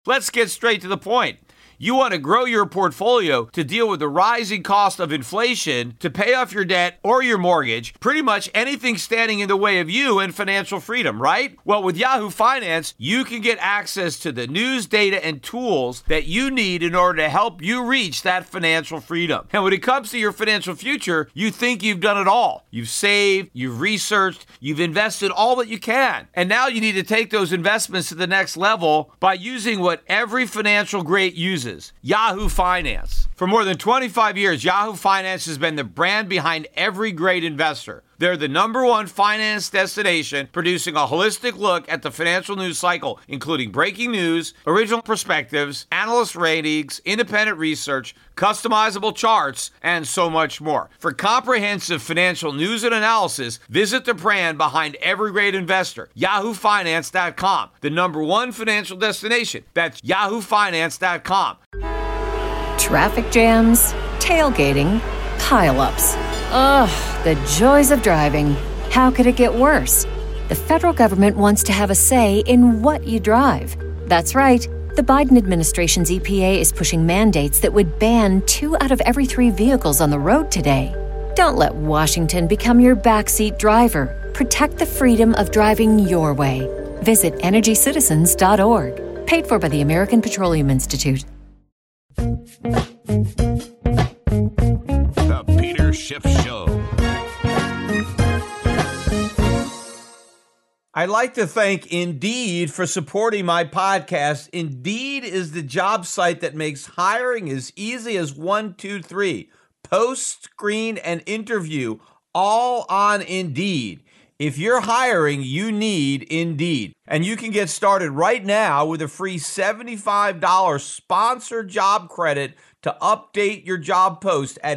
Let's get straight to the point. You want to grow your portfolio to deal with the rising cost of inflation, to pay off your debt or your mortgage, pretty much anything standing in the way of you and financial freedom, right? Well, with Yahoo Finance, you can get access to the news, data, and tools that you need in order to help you reach that financial freedom. And when it comes to your financial future, you think you've done it all. You've saved, you've researched, you've invested all that you can. And now you need to take those investments to the next level by using what every financial great uses. Yahoo Finance. For more than 25 years, Yahoo Finance has been the brand behind every great investor. They're the #1 finance destination, producing a holistic look at the financial news cycle, including breaking news, original perspectives, analyst ratings, independent research, customizable charts, and so much more. For comprehensive financial news and analysis, visit the brand behind every great investor, yahoofinance.com, the #1 financial destination. That's yahoofinance.com. Traffic jams, tailgating, pileups. Ugh, the joys of driving. How could it get worse? The federal government wants to have a say in what you drive. That's right. The Biden administration's EPA is pushing mandates that would ban 2 out of every 3 vehicles on the road today. Don't let Washington become your backseat driver. Protect the freedom of driving your way. Visit EnergyCitizens.org. Paid for by the American Petroleum Institute. The Peter Schiff Show. I'd like to thank Indeed for supporting my podcast. Indeed is the job site that makes hiring as easy as 1, 2, 3. Post, screen, and interview all on Indeed. If you're hiring, you need Indeed. And you can get started right now with a free $75 sponsored job credit to update your job post at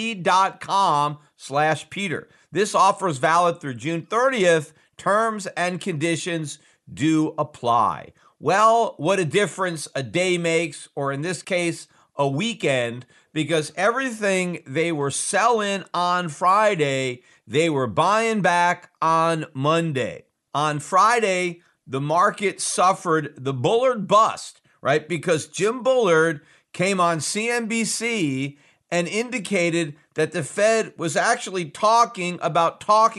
Indeed.com/Peter. This offer is valid through June 30th. Terms and conditions do apply. Well, what a difference a day makes, or in this case, a weekend, because everything they were selling on Friday, they were buying back on Monday. On Friday, the market suffered the Bullard bust, right? Because Jim Bullard came on CNBC and indicated that the Fed was actually talking about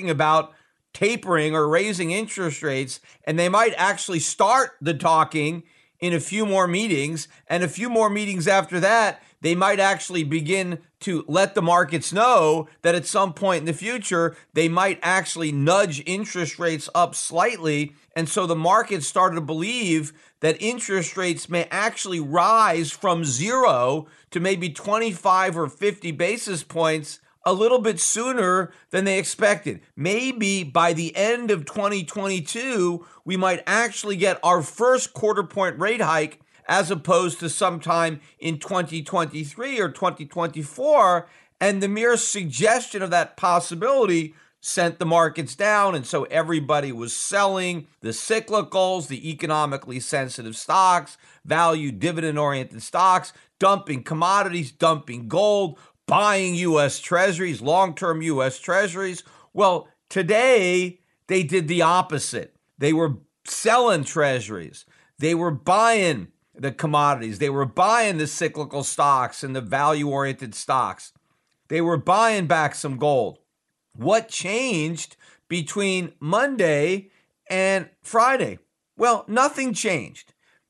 tapering or raising interest rates, and they might actually start the talking in a few more meetings, and a few more meetings after that, they might actually begin to let the markets know that at some point in the future, they might actually nudge interest rates up slightly. And so the market started to believe that interest rates may actually rise from 0 to maybe 25 or 50 basis points a little bit sooner than they expected. Maybe by the end of 2022, we might actually get our first quarter point rate hike as opposed to sometime in 2023 or 2024. And the mere suggestion of that possibility sent the markets down. And so everybody was selling the cyclicals, the economically sensitive stocks, value dividend-oriented stocks, dumping commodities, dumping gold, buying U.S. Treasuries, long-term U.S. Treasuries. Well, today they did the opposite. They were selling Treasuries. They were buying the commodities. They were buying the cyclical stocks and the value-oriented stocks. They were buying back some gold. What changed between Monday and Friday? Well, nothing changed.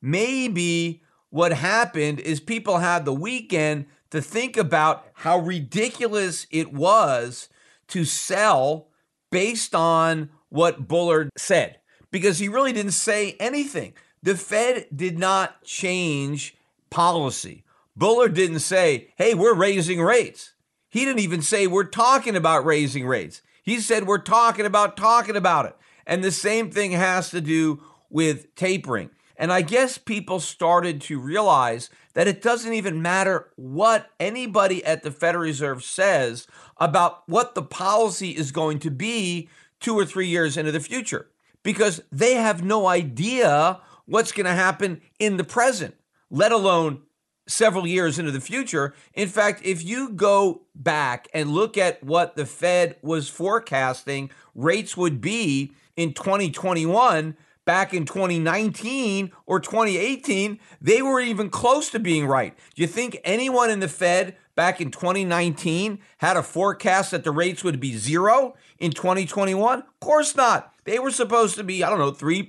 Maybe what happened is people had the weekend to think about how ridiculous it was to sell based on what Bullard said, because he really didn't say anything. The Fed did not change policy. Bullard didn't say, hey, we're raising rates. He didn't even say we're talking about raising rates. He said we're talking about it. And the same thing has to do with tapering. And I guess people started to realize that it doesn't even matter what anybody at the Federal Reserve says about what the policy is going to be 2 or 3 years into the future, because they have no idea what's going to happen in the present, let alone several years into the future. In fact, if you go back and look at what the Fed was forecasting rates would be in 2021, back in 2019 or 2018, they weren't even close to being right. Do you think anyone in the Fed back in 2019 had a forecast that the rates would be zero in 2021? Of course not. They were supposed to be, 3%,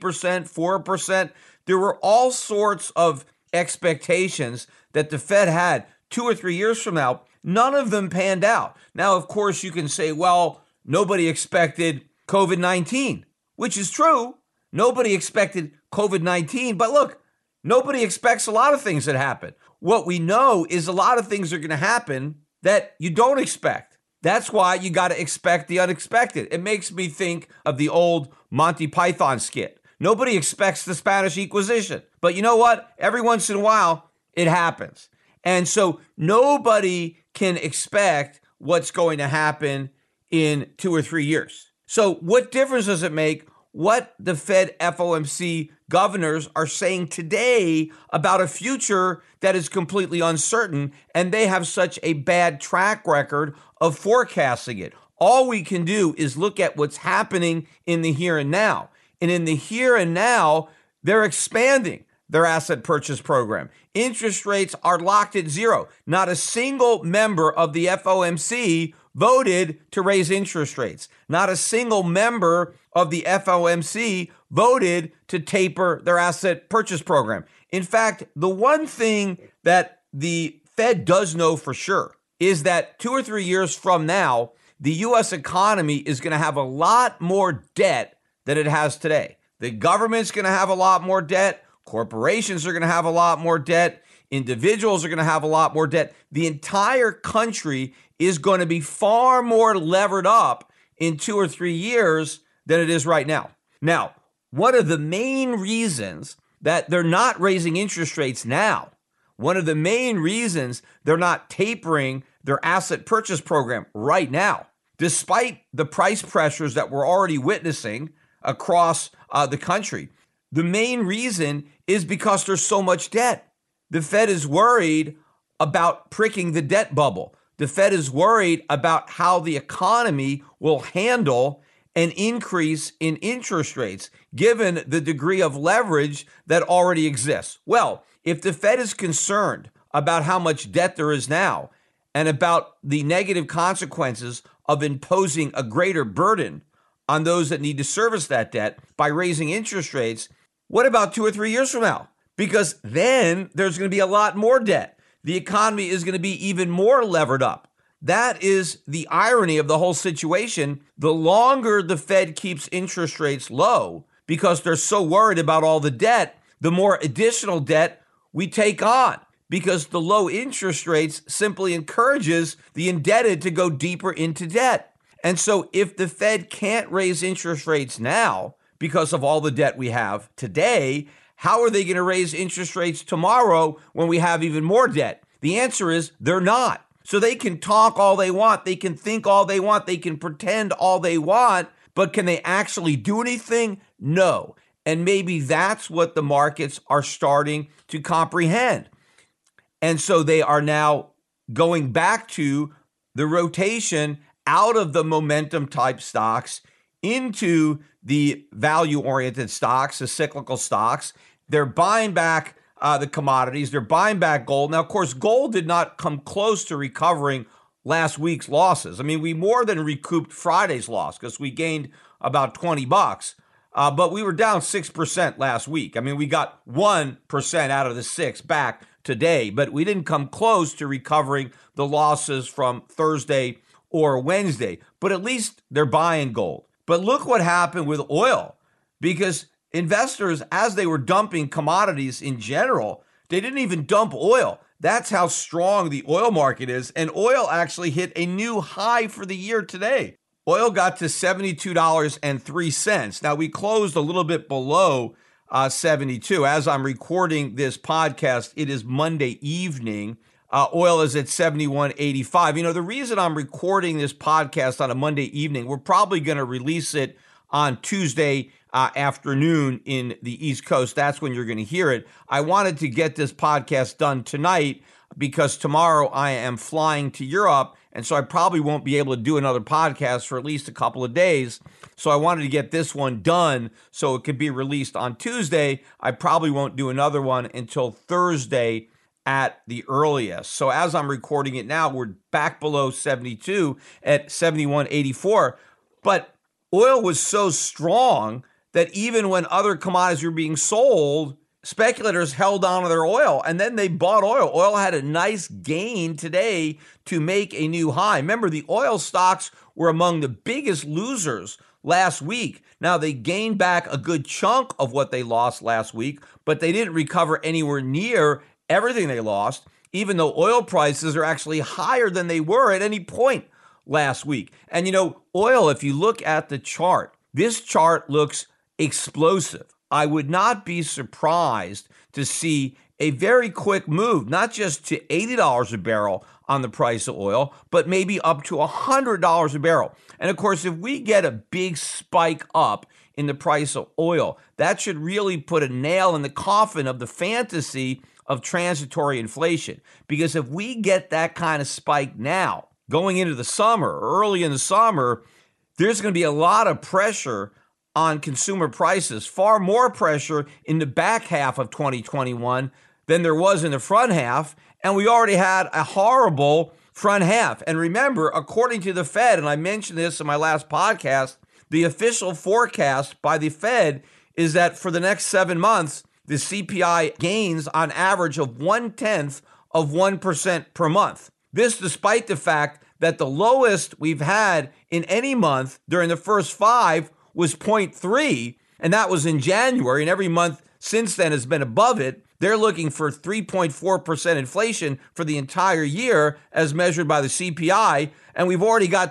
4%. There were all sorts of expectations that the Fed had 2 or 3 years from now. None of them panned out. Now, of course, you can say, well, nobody expected COVID-19, which is true. Nobody expected COVID-19, but look, nobody expects a lot of things that happen. What we know is a lot of things are going to happen that you don't expect. That's why you got to expect the unexpected. It makes me think of the old Monty Python skit. Nobody expects the Spanish Inquisition, but you know what? Every once in a while, it happens. And so nobody can expect what's going to happen in 2 or 3 years. So what difference does it make what the Fed FOMC governors are saying today about a future that is completely uncertain, and they have such a bad track record of forecasting it? All we can do is look at what's happening in the here and now. And in the here and now, they're expanding their asset purchase program. Interest rates are locked at zero. Not a single member of the FOMC voted to raise interest rates. Not a single member of the FOMC voted to taper their asset purchase program. In fact, the one thing that the Fed does know for sure is that 2 or 3 years from now, the U.S. economy is going to have a lot more debt than it has today. The government's going to have a lot more debt. Corporations are going to have a lot more debt. Individuals are going to have a lot more debt. The entire country is going to be far more levered up in 2 or 3 years than it is right now. Now, one of the main reasons that they're not raising interest rates now, one of the main reasons they're not tapering their asset purchase program right now, despite the price pressures that we're already witnessing across the country, the main reason is because there's so much debt. The Fed is worried about pricking the debt bubble. The Fed is worried about how the economy will handle an increase in interest rates, given the degree of leverage that already exists. Well, if the Fed is concerned about how much debt there is now and about the negative consequences of imposing a greater burden on those that need to service that debt by raising interest rates, what about 2 or 3 years from now? Because then there's going to be a lot more debt. The economy is going to be even more levered up. That is the irony of the whole situation. The longer the Fed keeps interest rates low, because they're so worried about all the debt, the more additional debt we take on, because the low interest rates simply encourages the indebted to go deeper into debt. And so if the Fed can't raise interest rates now because of all the debt we have today, how are they going to raise interest rates tomorrow when we have even more debt? The answer is they're not. So they can talk all they want, they can think all they want, they can pretend all they want, but can they actually do anything? No. And maybe that's what the markets are starting to comprehend. And so they are now going back to the rotation out of the momentum type stocks into the value-oriented stocks, the cyclical stocks. They're buying back the commodities. They're buying back gold. Now, of course, gold did not come close to recovering last week's losses. I mean, we more than recouped Friday's loss because we gained about $20, but we were down 6% last week. I mean, we got 1% out of the 6 back today, but we didn't come close to recovering the losses from Thursday or Wednesday. But at least they're buying gold. But look what happened with oil, because investors, as they were dumping commodities in general, they didn't even dump oil. That's how strong the oil market is. And oil actually hit a new high for the year today. Oil got to $72.03. Now, we closed a little bit below 72. As I'm recording this podcast, it is Monday evening. Oil is at 71.85. You know, the reason I'm recording this podcast on a Monday evening, we're probably going to release it on Tuesday afternoon in the East Coast. That's when you're going to hear it. I wanted to get this podcast done tonight because tomorrow I am flying to Europe, and so I probably won't be able to do another podcast for at least a couple of days. So I wanted to get this one done so it could be released on Tuesday. I probably won't do another one until Thursday at the earliest. So as I'm recording it now, we're back below 72 at 71.84. But oil was so strong that even when other commodities were being sold, speculators held on to their oil, and then they bought oil. Oil had a nice gain today to make a new high. Remember, the oil stocks were among the biggest losers last week. Now, they gained back a good chunk of what they lost last week, but they didn't recover anywhere near everything they lost, even though oil prices are actually higher than they were at any point last week. And oil, if you look at the chart, this chart looks explosive. I would not be surprised to see a very quick move, not just to $80 a barrel on the price of oil, but maybe up to $100 a barrel. And of course, if we get a big spike up in the price of oil, that should really put a nail in the coffin of the fantasy of transitory inflation. Because if we get that kind of spike now, going into the summer, early in the summer, there's going to be a lot of pressure on consumer prices, far more pressure in the back half of 2021 than there was in the front half. And we already had a horrible front half. And remember, according to the Fed, and I mentioned this in my last podcast, the official forecast by the Fed is that for the next 7 months, the CPI gains on average of 0.1% per month. This despite the fact that the lowest we've had in any month during the first 5 was 0.3, and that was in January, and every month since then has been above it. They're looking for 3.4% inflation for the entire year as measured by the CPI, and we've already got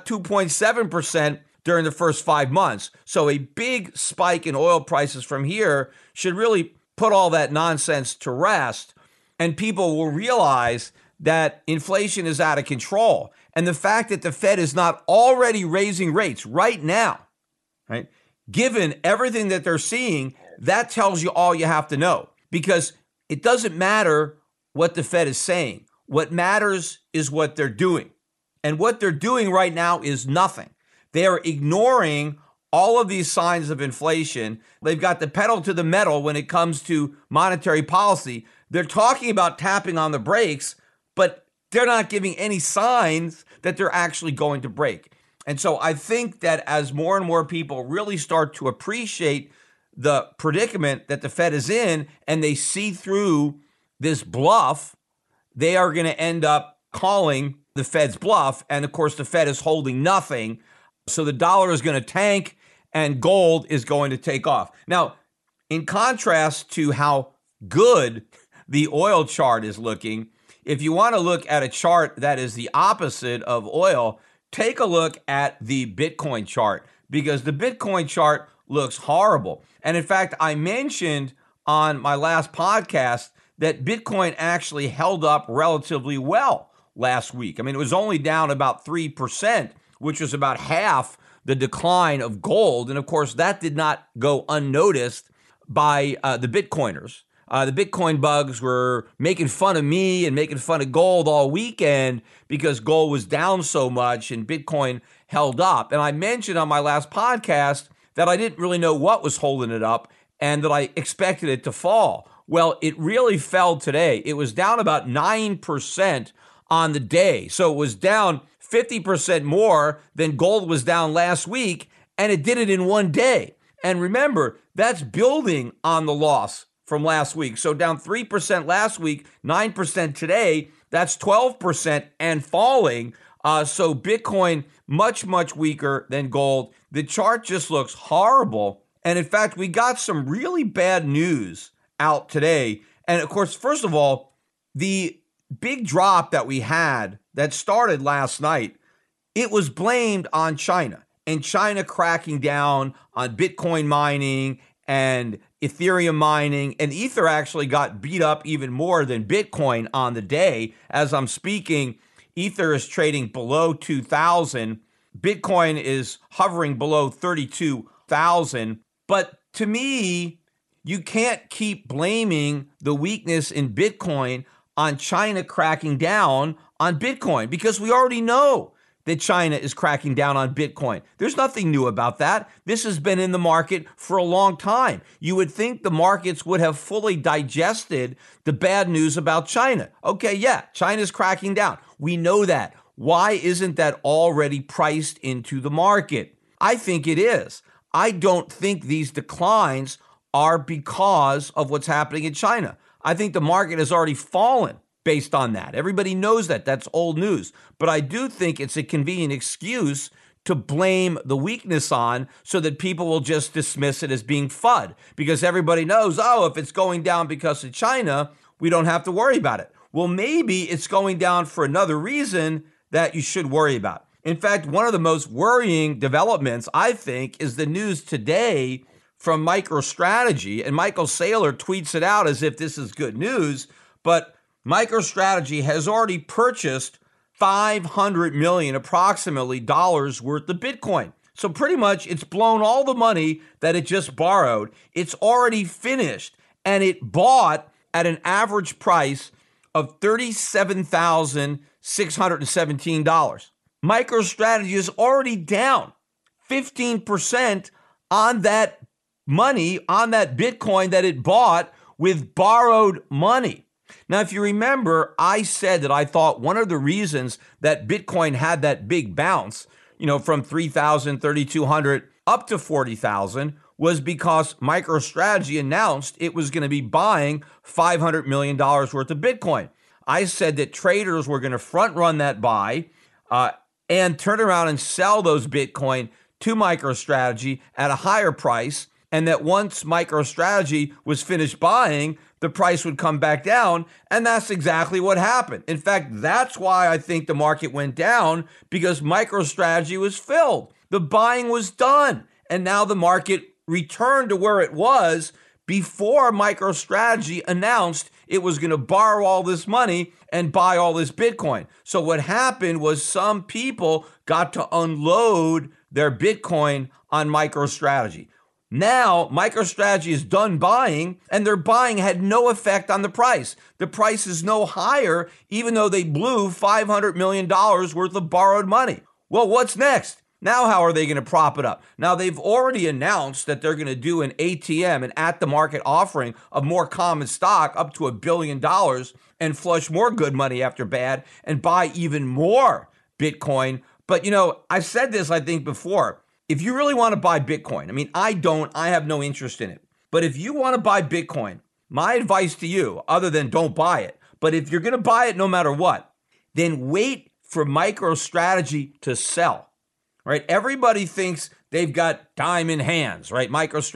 2.7% during the first 5 months. So a big spike in oil prices from here should really put all that nonsense to rest, and people will realize that inflation is out of control. And the fact that the Fed is not already raising rates right now, right? Given everything that they're seeing, that tells you all you have to know, because it doesn't matter what the Fed is saying. What matters is what they're doing. And what they're doing right now is nothing. They are ignoring all of these signs of inflation. They've got the pedal to the metal when it comes to monetary policy. They're talking about tapping on the brakes, but they're not giving any signs that they're actually going to break. And so I think that as more and more people really start to appreciate the predicament that the Fed is in and they see through this bluff, they are going to end up calling the Fed's bluff. And of course, the Fed is holding nothing. So the dollar is going to tank and gold is going to take off. Now, in contrast to how good the oil chart is looking, if you want to look at a chart that is the opposite of oil, take a look at the Bitcoin chart, because the Bitcoin chart looks horrible. And in fact, I mentioned on my last podcast that Bitcoin actually held up relatively well last week. I mean, it was only down about 3%, which was about half the decline of gold. And of course, that did not go unnoticed by the Bitcoiners. The Bitcoin bugs were making fun of me and making fun of gold all weekend because gold was down so much and Bitcoin held up. And I mentioned on my last podcast that I didn't really know what was holding it up and that I expected it to fall. Well, it really fell today. It was down about 9% on the day. So it was down 50% more than gold was down last week, and it did it in one day. And remember, that's building on the loss from last week. So down 3% last week, 9% today, that's 12% and falling. So Bitcoin, much, much weaker than gold. The chart just looks horrible. And in fact, we got some really bad news out today. And of course, first of all, the big drop that we had that started last night, it was blamed on China and China cracking down on Bitcoin mining and Ethereum mining, and Ether actually got beat up even more than Bitcoin on the day. As I'm speaking, Ether is trading below 2,000. Bitcoin is hovering below 32,000. But to me, you can't keep blaming the weakness in Bitcoin on China cracking down on Bitcoin, because we already know that China is cracking down on Bitcoin. There's nothing new about that. This has been in the market for a long time. You would think the markets would have fully digested the bad news about China. Okay, yeah, China's cracking down. We know that. Why isn't that already priced into the market? I think it is. I don't think these declines are because of what's happening in China. I think the market has already fallen based on that. Everybody knows that. That's old news. But I do think it's a convenient excuse to blame the weakness on so that people will just dismiss it as being FUD, because everybody knows, oh, if it's going down because of China, we don't have to worry about it. Well, maybe it's going down for another reason that you should worry about. In fact, one of the most worrying developments, I think, is the news today from MicroStrategy. And Michael Saylor tweets it out as if this is good news, but MicroStrategy has already purchased $500 million approximately dollars worth of Bitcoin. So pretty much it's blown all the money that it just borrowed. It's already finished, and it bought at an average price of $37,617. MicroStrategy is already down 15% on that money, on that Bitcoin that it bought with borrowed money. Now, if you remember, I said that I thought one of the reasons that Bitcoin had that big bounce, from 3,000, 3,200 up to 40,000 was because MicroStrategy announced it was going to be buying $500 million worth of Bitcoin. I said that traders were going to front run that buy and turn around and sell those Bitcoin to MicroStrategy at a higher price, and that once MicroStrategy was finished buying, the price would come back down, and that's exactly what happened. In fact, that's why I think the market went down, because MicroStrategy was filled. The buying was done, and now the market returned to where it was before MicroStrategy announced it was going to borrow all this money and buy all this Bitcoin. So what happened was some people got to unload their Bitcoin on MicroStrategy. Now, MicroStrategy is done buying, and their buying had no effect on the price. The price is no higher, even though they blew $500 million worth of borrowed money. Well, what's next? Now, how are they going to prop it up? Now, they've already announced that they're going to do an ATM, an at-the-market offering of more common stock up to $1 billion and flush more good money after bad and buy even more Bitcoin. But, I've said this, I think, before. If you really want to buy Bitcoin, I have no interest in it. But if you want to buy Bitcoin, my advice to you, other than don't buy it, but if you're going to buy it no matter what, then wait for MicroStrategy to sell, right? Everybody thinks they've got diamond hands, right?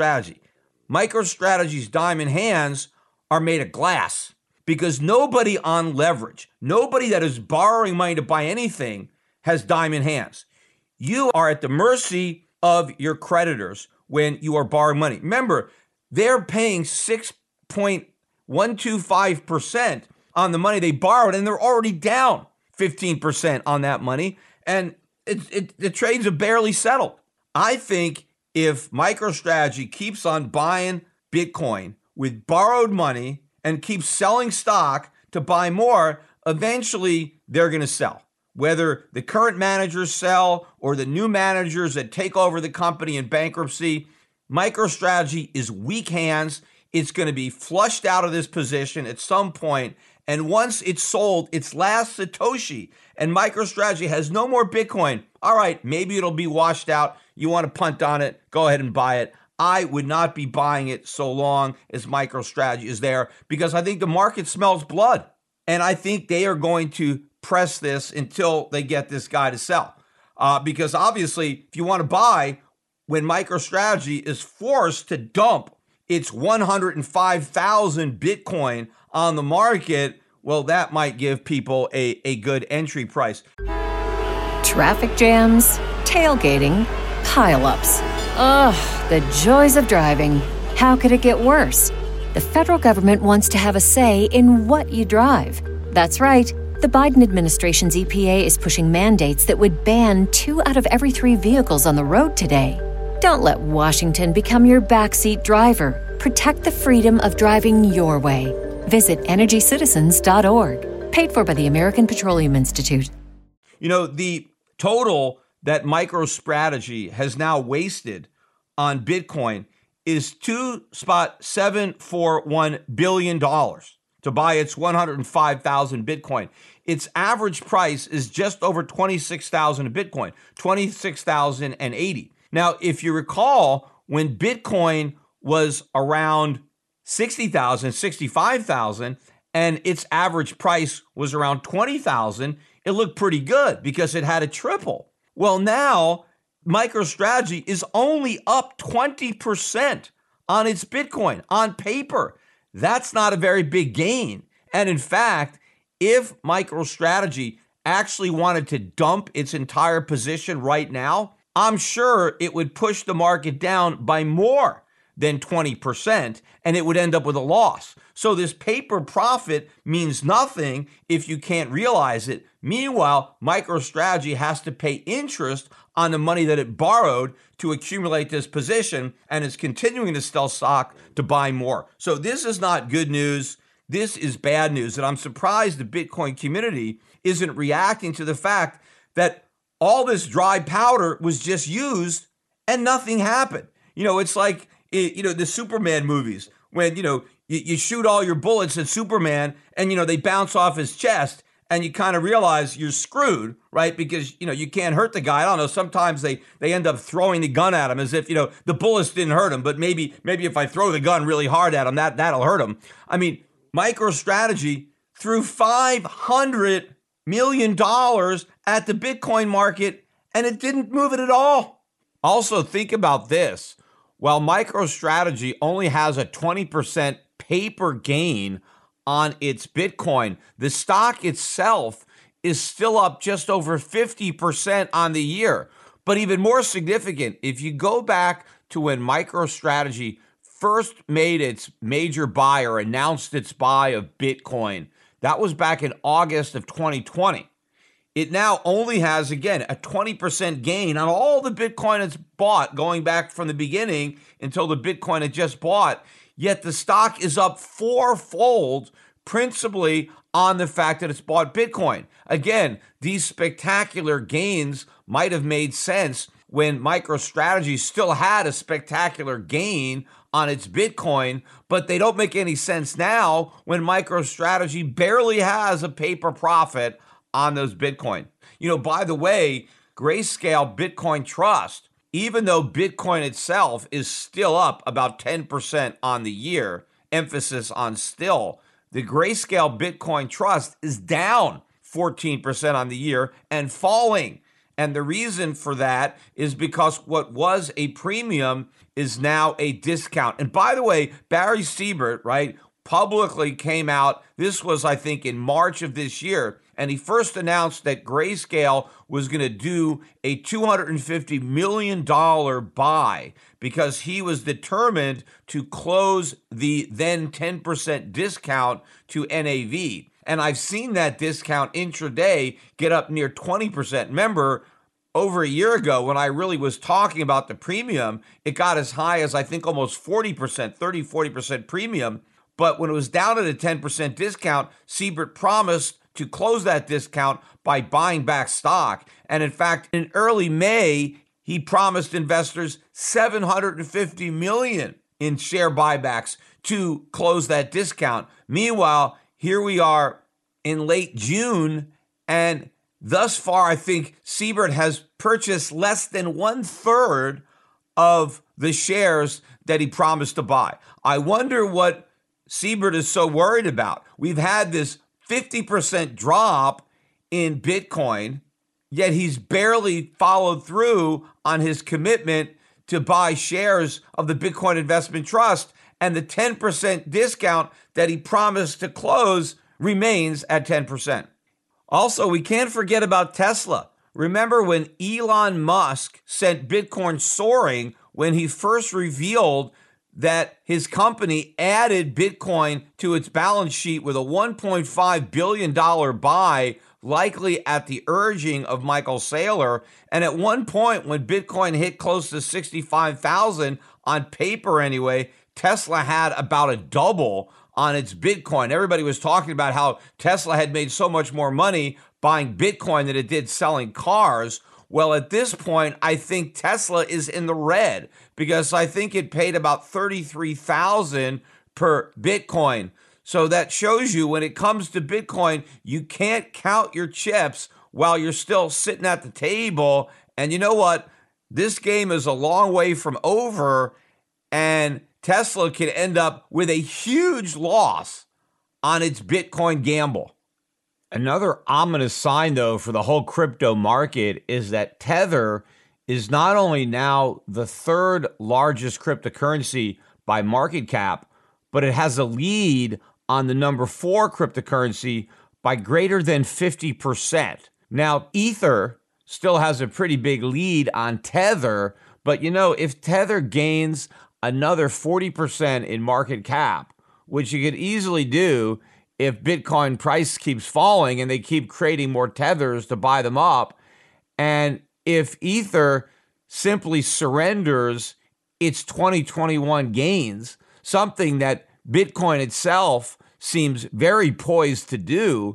MicroStrategy's diamond hands are made of glass, because nobody on leverage, nobody that is borrowing money to buy anything has diamond hands. You are at the mercy of your creditors when you are borrowing money. Remember, they're paying 6.125% on the money they borrowed, and they're already down 15% on that money, and the trades are barely settled. I think if MicroStrategy keeps on buying Bitcoin with borrowed money and keeps selling stock to buy more, eventually they're going to sell. Whether the current managers sell or the new managers that take over the company in bankruptcy, MicroStrategy is weak hands. It's going to be flushed out of this position at some point. And once it's sold its last Satoshi and MicroStrategy has no more Bitcoin, all right, maybe it'll be washed out. You want to punt on it, go ahead and buy it. I would not be buying it so long as MicroStrategy is there, because I think the market smells blood. And I think they are going to press this until they get this guy to sell. Because obviously, if you want to buy, when MicroStrategy is forced to dump its 105,000 Bitcoin on the market, well, that might give people a good entry price. Traffic jams, tailgating, pileups. Ugh, the joys of driving. How could it get worse? The federal government wants to have a say in what you drive. That's right. The Biden administration's EPA is pushing mandates that would ban 2 out of every 3 vehicles on the road today. Don't let Washington become your backseat driver. Protect the freedom of driving your way. Visit EnergyCitizens.org. Paid for by the American Petroleum Institute. You know, the total that MicroStrategy has now wasted on Bitcoin is $2.741 billion to buy its 105,000 Bitcoin. Its average price is just over 26,000 a Bitcoin, 26,080. Now, if you recall, when Bitcoin was around 60,000, 65,000, and its average price was around 20,000, it looked pretty good because it had a triple. Well, now MicroStrategy is only up 20% on its Bitcoin on paper. That's not a very big gain. And in fact, if MicroStrategy actually wanted to dump its entire position right now, I'm sure it would push the market down by more than 20%, and it would end up with a loss. So this paper profit means nothing if you can't realize it. Meanwhile, MicroStrategy has to pay interest on the money that it borrowed to accumulate this position, and it's continuing to sell stock to buy more. So this is not good news. This is bad news, and I'm surprised the Bitcoin community isn't reacting to the fact that all this dry powder was just used and nothing happened. You know, it's like, the Superman movies when, you shoot all your bullets at Superman and, they bounce off his chest and you kind of realize you're screwed, right? Because, you can't hurt the guy. I don't know. Sometimes they end up throwing the gun at him as if, the bullets didn't hurt him. But maybe if I throw the gun really hard at him, that'll hurt him. I mean, MicroStrategy threw $500 million at the Bitcoin market and it didn't move it at all. Also, think about this. While MicroStrategy only has a 20% paper gain on its Bitcoin, the stock itself is still up just over 50% on the year. But even more significant, if you go back to when MicroStrategy first made its major buy or announced its buy of Bitcoin, that was back in August of 2020. It now only has, again, a 20% gain on all the Bitcoin it's bought going back from the beginning until the Bitcoin it just bought. Yet the stock is up fourfold, principally on the fact that it's bought Bitcoin. Again, these spectacular gains might have made sense when MicroStrategy still had a spectacular gain on its Bitcoin, but they don't make any sense now when MicroStrategy barely has a paper profit on those Bitcoin. By the way, Grayscale Bitcoin Trust, even though Bitcoin itself is still up about 10% on the year, emphasis on still, the Grayscale Bitcoin Trust is down 14% on the year and falling. And the reason for that is because what was a premium is now a discount. And by the way, Barry Siebert, right, publicly came out, this was, I think, in March of this year, and he first announced that Grayscale was going to do a $250 million buy because he was determined to close the then 10% discount to NAV. And I've seen that discount intraday get up near 20%. Remember, over a year ago, when I really was talking about the premium, it got as high as, I think, almost 40%, 40% premium. But when it was down at a 10% discount, Siebert promised to close that discount by buying back stock. And in fact, in early May, he promised investors $750 million in share buybacks to close that discount. Meanwhile, here we are in late June, and thus far, I think Siebert has purchased less than 1/3 of the shares that he promised to buy. I wonder what Siebert is so worried about. We've had this 50% drop in Bitcoin, yet he's barely followed through on his commitment to buy shares of the Bitcoin Investment Trust, and the 10% discount that he promised to close remains at 10%. Also, we can't forget about Tesla. Remember when Elon Musk sent Bitcoin soaring when he first revealed that his company added Bitcoin to its balance sheet with a $1.5 billion buy, likely at the urging of Michael Saylor. And at one point, when Bitcoin hit close to 65,000, on paper anyway, Tesla had about a double on its Bitcoin. Everybody was talking about how Tesla had made so much more money buying Bitcoin than it did selling cars. Well, at this point, I think Tesla is in the red because I think it paid about $33,000 per Bitcoin. So that shows you when it comes to Bitcoin, you can't count your chips while you're still sitting at the table. And you know what? This game is a long way from over, and Tesla can end up with a huge loss on its Bitcoin gamble. Another ominous sign, though, for the whole crypto market is that Tether is not only now the third largest cryptocurrency by market cap, but it has a lead on the number 4 cryptocurrency by greater than 50%. Now, Ether still has a pretty big lead on Tether, but if Tether gains another 40% in market cap, which you could easily do if Bitcoin price keeps falling and they keep creating more tethers to buy them up, and if Ether simply surrenders its 2021 gains, something that Bitcoin itself seems very poised to do,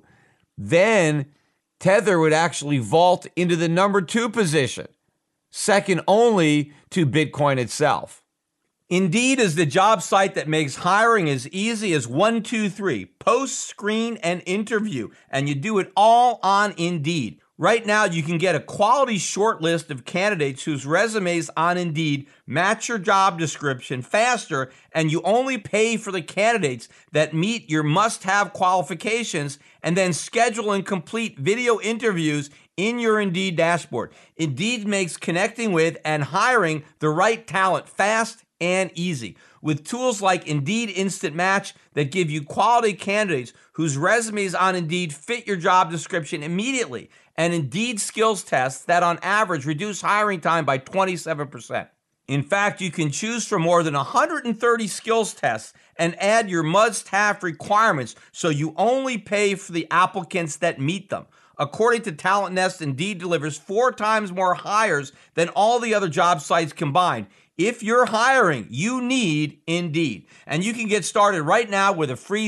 then Tether would actually vault into the number 2 position, second only to Bitcoin itself. Indeed is the job site that makes hiring as easy as 1, 2, 3. Post, screen, and interview. And you do it all on Indeed. Right now, you can get a quality short list of candidates whose resumes on Indeed match your job description faster, and you only pay for the candidates that meet your must-have qualifications, and then schedule and complete video interviews in your Indeed dashboard. Indeed makes connecting with and hiring the right talent fast and easy. With tools like Indeed Instant Match that give you quality candidates whose resumes on Indeed fit your job description immediately, and Indeed skills tests that on average reduce hiring time by 27%. In fact, you can choose from more than 130 skills tests and add your must-have requirements so you only pay for the applicants that meet them. According to Talent Nest, Indeed delivers 4 times more hires than all the other job sites combined. If you're hiring, you need Indeed. And you can get started right now with a free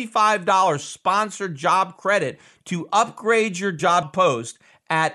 $75 sponsored job credit to upgrade your job post at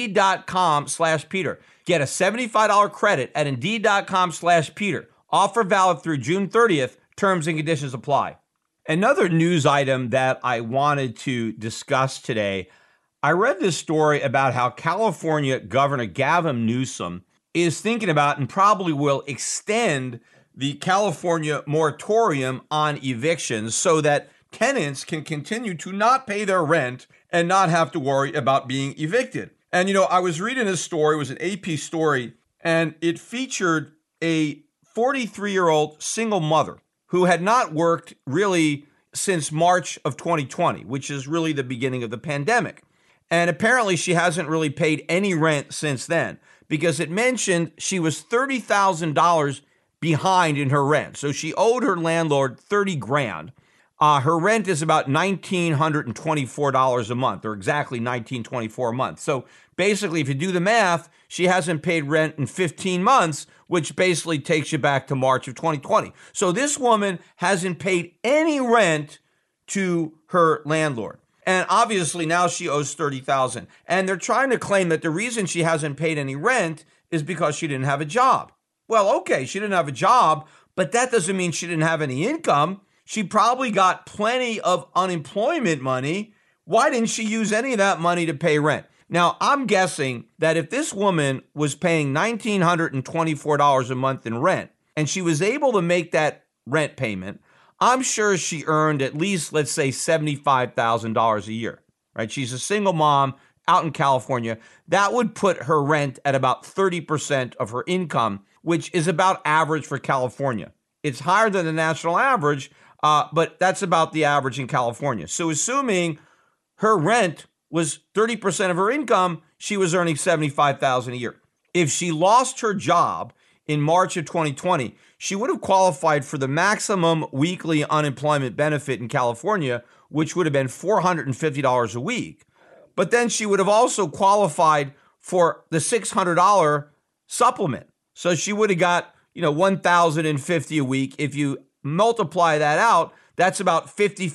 Indeed.com/Peter. Get a $75 credit at Indeed.com/Peter. Offer valid through June 30th. Terms and conditions apply. Another news item that I wanted to discuss today, I read this story about how California Governor Gavin Newsom is thinking about and probably will extend the California moratorium on evictions so that tenants can continue to not pay their rent and not have to worry about being evicted. And, I was reading this story, it was an AP story, and it featured a 43-year-old single mother who had not worked really since March of 2020, which is really the beginning of the pandemic. And apparently she hasn't really paid any rent since then, because it mentioned she was $30,000 behind in her rent. So she owed her landlord $30,000. Her rent is about $1,924 a month, or exactly $1,924 a month. So basically, if you do the math, she hasn't paid rent in 15 months, which basically takes you back to March of 2020. So this woman hasn't paid any rent to her landlord. And obviously now she owes $30,000. And they're trying to claim that the reason she hasn't paid any rent is because she didn't have a job. Well, okay, she didn't have a job, but that doesn't mean she didn't have any income. She probably got plenty of unemployment money. Why didn't she use any of that money to pay rent? Now, I'm guessing that if this woman was paying $1,924 a month in rent, and she was able to make that rent payment, I'm sure she earned at least, let's say, $75,000 a year, right? She's a single mom out in California. That would put her rent at about 30% of her income, which is about average for California. It's higher than the national average, but that's about the average in California. So assuming her rent was 30% of her income, she was earning $75,000 a year. If she lost her job in March of 2020, she would have qualified for the maximum weekly unemployment benefit in California, which would have been $450 a week. But then she would have also qualified for the $600 supplement. So she would have got, $1,050 a week. If you multiply that out, That's about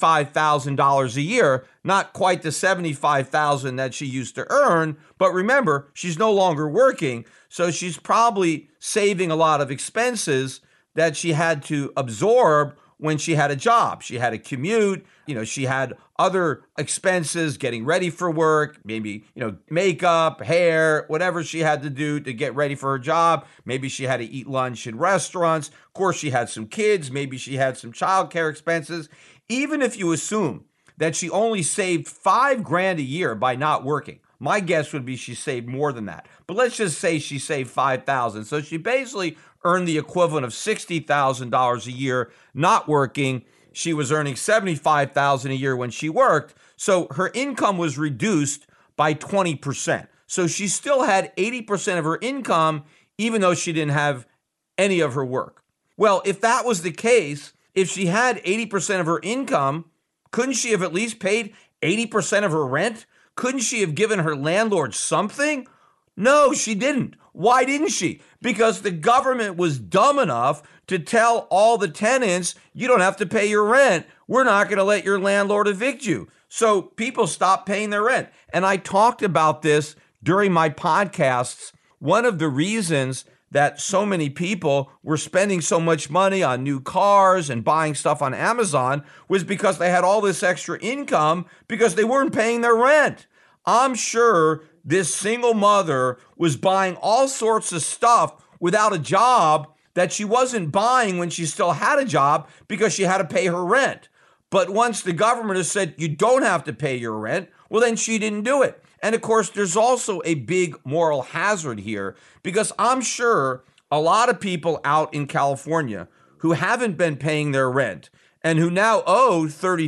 $55,000 a year, not quite the $75,000 that she used to earn. But remember, she's no longer working, so she's probably saving a lot of expenses that she had to absorb when she had a job. She had a commute, she had other expenses, getting ready for work, maybe, makeup, hair, whatever she had to do to get ready for her job. Maybe she had to eat lunch in restaurants. Of course, she had some kids. Maybe she had some childcare expenses. Even if you assume that she only saved $5,000 a year by not working, my guess would be she saved more than that. But let's just say she saved $5,000. So she basically earned the equivalent of $60,000 a year not working. She was earning $75,000 a year when she worked. So her income was reduced by 20%. So she still had 80% of her income, even though she didn't have any of her work. Well, if that was the case, if she had 80% of her income, couldn't she have at least paid 80% of her rent? Couldn't she have given her landlord something? No, she didn't. Why didn't she? Because the government was dumb enough to tell all the tenants, you don't have to pay your rent. We're not going to let your landlord evict you. So people stopped paying their rent. And I talked about this during my podcasts. One of the reasons that so many people were spending so much money on new cars and buying stuff on Amazon was because they had all this extra income because they weren't paying their rent. I'm sure this single mother was buying all sorts of stuff without a job that she wasn't buying when she still had a job because she had to pay her rent. But once the government has said you don't have to pay your rent, well, then she didn't do it. And of course, there's also a big moral hazard here because I'm sure a lot of people out in California who haven't been paying their rent and who now owe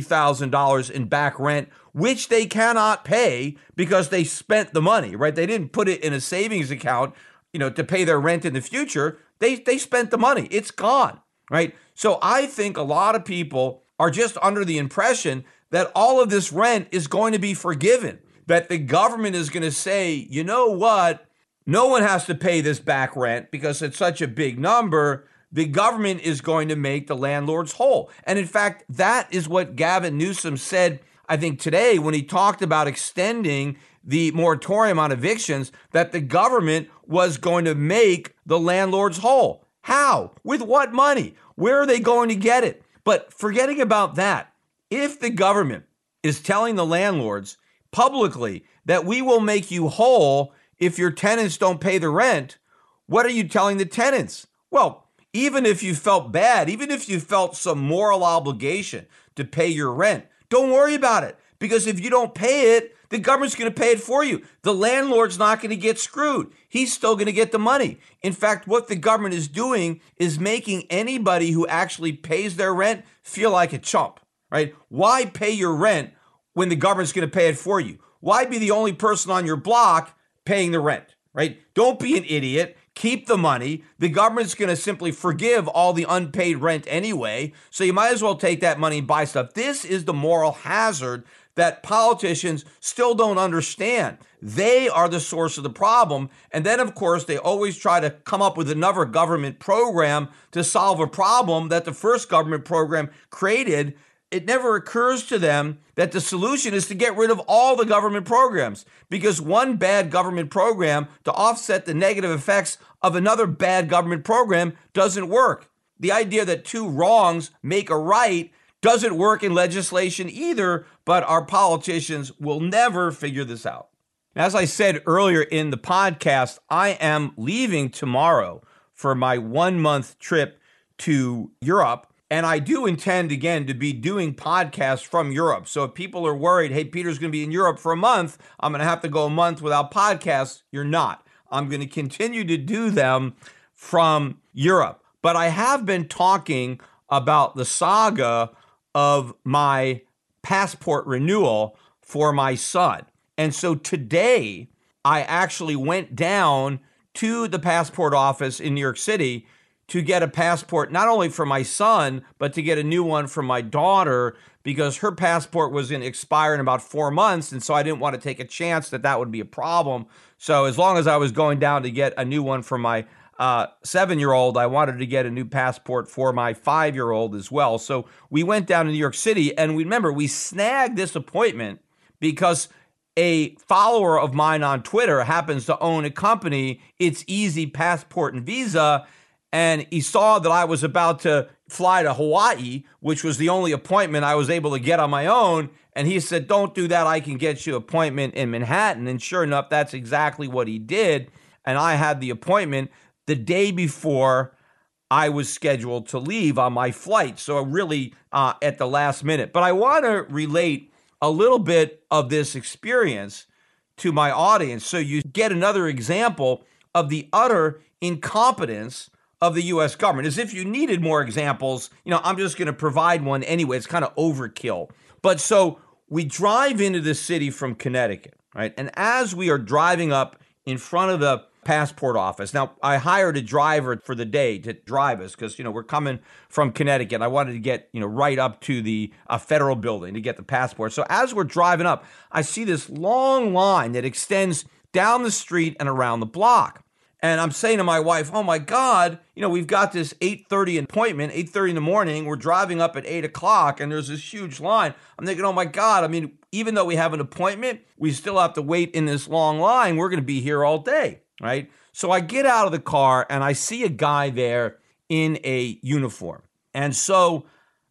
$30,000 in back rent, which they cannot pay because they spent the money, right? They didn't put it in a savings account, to pay their rent in the future. They spent the money. It's gone, right? So I think a lot of people are just under the impression that all of this rent is going to be forgiven, that the government is going to say, you know what? No one has to pay this back rent because it's such a big number. The government is going to make the landlords whole. And in fact, that is what Gavin Newsom said, I think today, when he talked about extending the moratorium on evictions, that the government was going to make the landlords whole. How? With what money? Where are they going to get it? But forgetting about that, if the government is telling the landlords publicly that we will make you whole if your tenants don't pay the rent, what are you telling the tenants? Well, even if you felt bad, even if you felt some moral obligation to pay your rent, don't worry about it. Because if you don't pay it, the government's going to pay it for you. The landlord's not going to get screwed. He's still going to get the money. In fact, what the government is doing is making anybody who actually pays their rent feel like a chump, right? Why pay your rent when the government's going to pay it for you? Why be the only person on your block paying the rent, right? Don't be an idiot. Keep the money. The government's going to simply forgive all the unpaid rent anyway. So you might as well take that money and buy stuff. This is the moral hazard that politicians still don't understand. They are the source of the problem. And then, of course, they always try to come up with another government program to solve a problem that the first government program created. It never occurs to them that the solution is to get rid of all the government programs, because one bad government program to offset the negative effects of another bad government program doesn't work. The idea that two wrongs make a right doesn't work in legislation either, but our politicians will never figure this out. As I said earlier in the podcast, I am leaving tomorrow for my 1-month trip to Europe. And I do intend, again, to be doing podcasts from Europe. So if people are worried, hey, Peter's going to be in Europe for a month, I'm going to have to go a month without podcasts. You're not. I'm going to continue to do them from Europe. But I have been talking about the saga of my passport renewal for my son. And so today, I actually went down to the passport office in New York City to get a passport, not only for my son, but to get a new one for my daughter, because her passport was going to expire in about 4 months. And so I didn't want to take a chance that that would be a problem. So as long as I was going down to get a new one for my 7-year-old, I wanted to get a new passport for my 5-year-old as well. So we went down to New York City, and we snagged this appointment because a follower of mine on Twitter happens to own a company, It's Easy Passport and Visa, and he saw that I was about to fly to Hawaii, which was the only appointment I was able to get on my own, and he said, don't do that, I can get you an appointment in Manhattan. And sure enough, that's exactly what he did, and I had the appointment the day before I was scheduled to leave on my flight, so really at the last minute. But I want to relate a little bit of this experience to my audience so you get another example of the utter incompetence of the U.S. government. As if you needed more examples, I'm just going to provide one anyway. It's kind of overkill. But so we drive into the city from Connecticut, right? And as we are driving up in front of the passport office, now I hired a driver for the day to drive us because, we're coming from Connecticut. I wanted to get, right up to the federal building to get the passport. So as we're driving up, I see this long line that extends down the street and around the block. And I'm saying to my wife, oh my God, we've got this 8:30 appointment, 8:30 in the morning. We're driving up at 8 o'clock and there's this huge line. I'm thinking, oh my God, even though we have an appointment, we still have to wait in this long line. We're going to be here all day, right? So I get out of the car and I see a guy there in a uniform. And so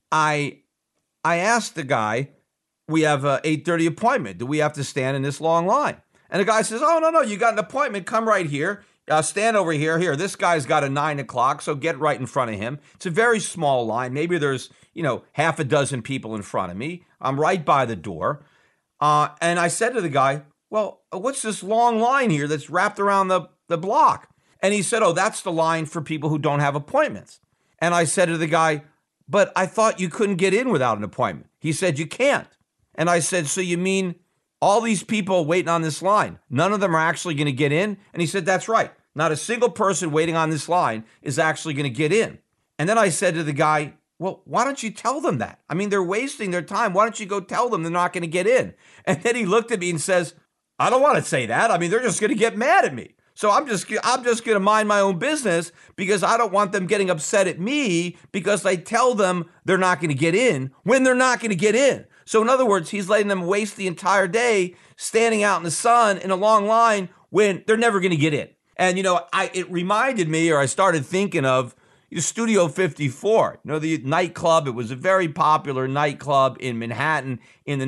I asked the guy, we have an 8:30 appointment. Do we have to stand in this long line? And the guy says, oh, no, you got an appointment. Come right here. Stand over here. Here, this guy's got a 9 o'clock, so get right in front of him. It's a very small line. Maybe there's, half a dozen people in front of me. I'm right by the door. And I said to the guy, well, what's this long line here that's wrapped around the block? And he said, oh, that's the line for people who don't have appointments. And I said to the guy, but I thought you couldn't get in without an appointment. He said, you can't. And I said, so you mean all these people waiting on this line, none of them are actually going to get in? And he said, that's right. Not a single person waiting on this line is actually going to get in. And then I said to the guy, well, why don't you tell them that? They're wasting their time. Why don't you go tell them they're not going to get in? And then he looked at me and says, I don't want to say that. They're just going to get mad at me. So I'm just going to mind my own business because I don't want them getting upset at me because I tell them they're not going to get in when they're not going to get in. So in other words, he's letting them waste the entire day standing out in the sun in a long line when they're never going to get in. And, it reminded me, or I started thinking of Studio 54, the nightclub. It was a very popular nightclub in Manhattan in the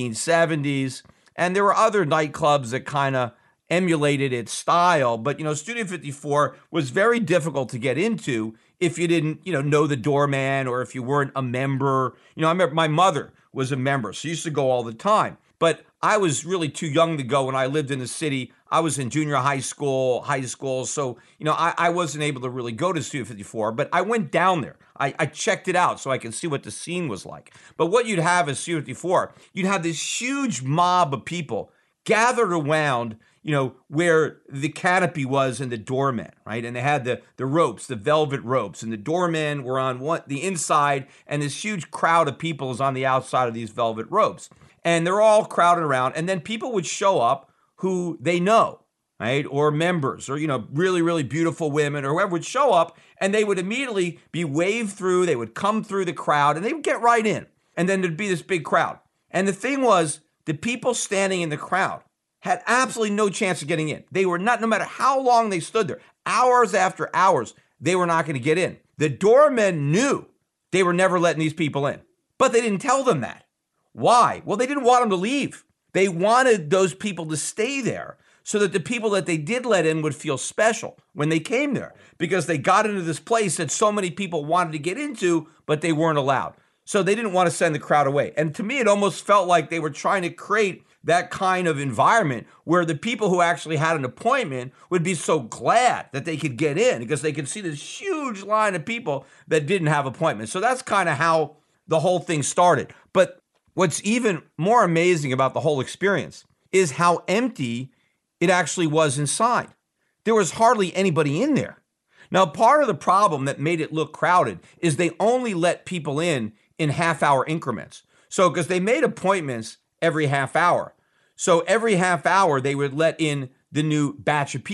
1970s. And there were other nightclubs that kind of emulated its style. But, Studio 54 was very difficult to get into if you didn't, know the doorman or if you weren't a member. I remember my mother was a member. She used to go all the time. But I was really too young to go when I lived in the city. I was in junior high school. So, I wasn't able to really go to Studio 54, but I went down there. I checked it out so I could see what the scene was like. But what you'd have at Studio 54, you'd have this huge mob of people gathered around, where the canopy was and the doorman, right? And they had the ropes, the velvet ropes, and the doormen were on the inside, and this huge crowd of people is on the outside of these velvet ropes. And they're all crowded around. And then people would show up who they know, right? Or members or, really, really beautiful women or whoever would show up and they would immediately be waved through. They would come through the crowd and they would get right in. And then there'd be this big crowd. And the thing was, the people standing in the crowd had absolutely no chance of getting in. They were not, no matter how long they stood there, hours after hours, they were not going to get in. The doormen knew they were never letting these people in, but they didn't tell them that. Why? Well, they didn't want them to leave. They wanted those people to stay there so that the people that they did let in would feel special when they came there because they got into this place that so many people wanted to get into, but they weren't allowed. So they didn't want to send the crowd away. And to me, it almost felt like they were trying to create that kind of environment where the people who actually had an appointment would be so glad that they could get in because they could see this huge line of people that didn't have appointments. So that's kind of how the whole thing started. But what's even more amazing about the whole experience is how empty it actually was inside. There was hardly anybody in there. Now, part of the problem that made it look crowded is they only let people in half-hour increments. So, because they made appointments every half hour. So every half hour, they would let in the new batch of people.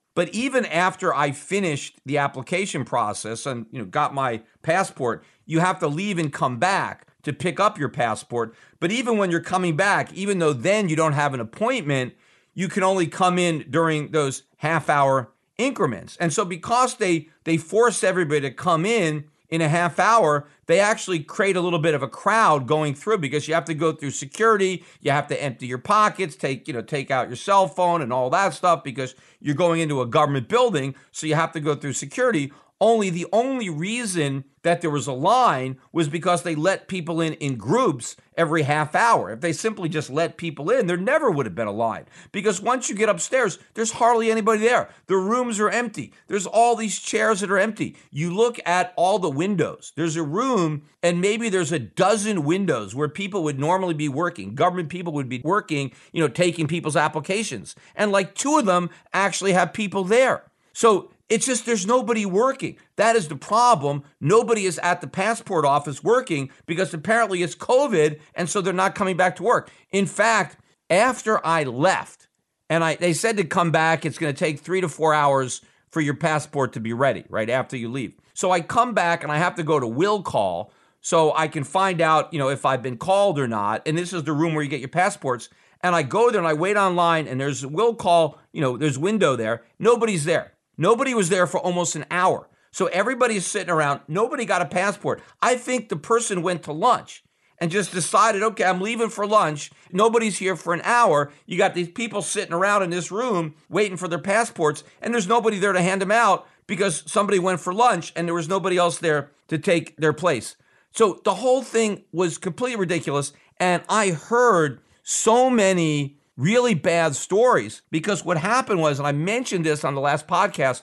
But even after I finished the application process and got my passport, you have to leave and come back to pick up your passport. But even when you're coming back, even though then you don't have an appointment, you can only come in during those half-hour increments. And so because they force everybody to come in a half hour, they actually create a little bit of a crowd going through because you have to go through security, you have to empty your pockets, take out your cell phone and all that stuff because you're going into a government building, so you have to go through security. The only reason that there was a line was because they let people in groups every half hour. If they simply just let people in, there never would have been a line. Because once you get upstairs, there's hardly anybody there. The rooms are empty. There's all these chairs that are empty. You look at all the windows. There's a room and maybe there's a dozen windows where people would normally be working. Government people would be working, taking people's applications. And like 2 of them actually have people there. So it's just there's nobody working. That is the problem. Nobody is at the passport office working because apparently it's COVID, and so they're not coming back to work. In fact, after I left, and they said to come back, it's going to take 3 to 4 hours for your passport to be ready, right after you leave. So I come back, and I have to go to will call so I can find out, if I've been called or not. And this is the room where you get your passports. And I go there, and I wait online, and there's a will call, there's window there. Nobody's there. Nobody was there for almost an hour. So everybody's sitting around. Nobody got a passport. I think the person went to lunch and just decided, okay, I'm leaving for lunch. Nobody's here for an hour. You got these people sitting around in this room waiting for their passports, and there's nobody there to hand them out because somebody went for lunch and there was nobody else there to take their place. So the whole thing was completely ridiculous. And I heard so many really bad stories because what happened was, and I mentioned this on the last podcast,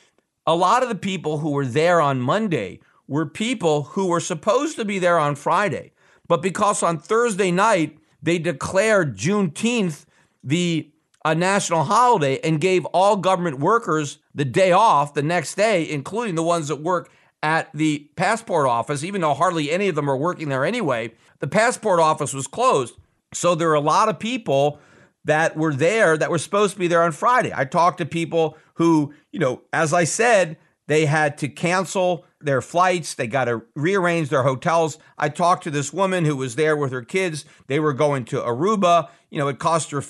a lot of the people who were there on Monday were people who were supposed to be there on Friday. But because on Thursday night, they declared Juneteenth the national holiday and gave all government workers the day off the next day, including the ones that work at the passport office, even though hardly any of them are working there anyway, the passport office was closed. So there are a lot of people that were there that were supposed to be there on Friday. I talked to people who, as I said, they had to cancel their flights. They got to rearrange their hotels. I talked to this woman who was there with her kids. They were going to Aruba. It cost her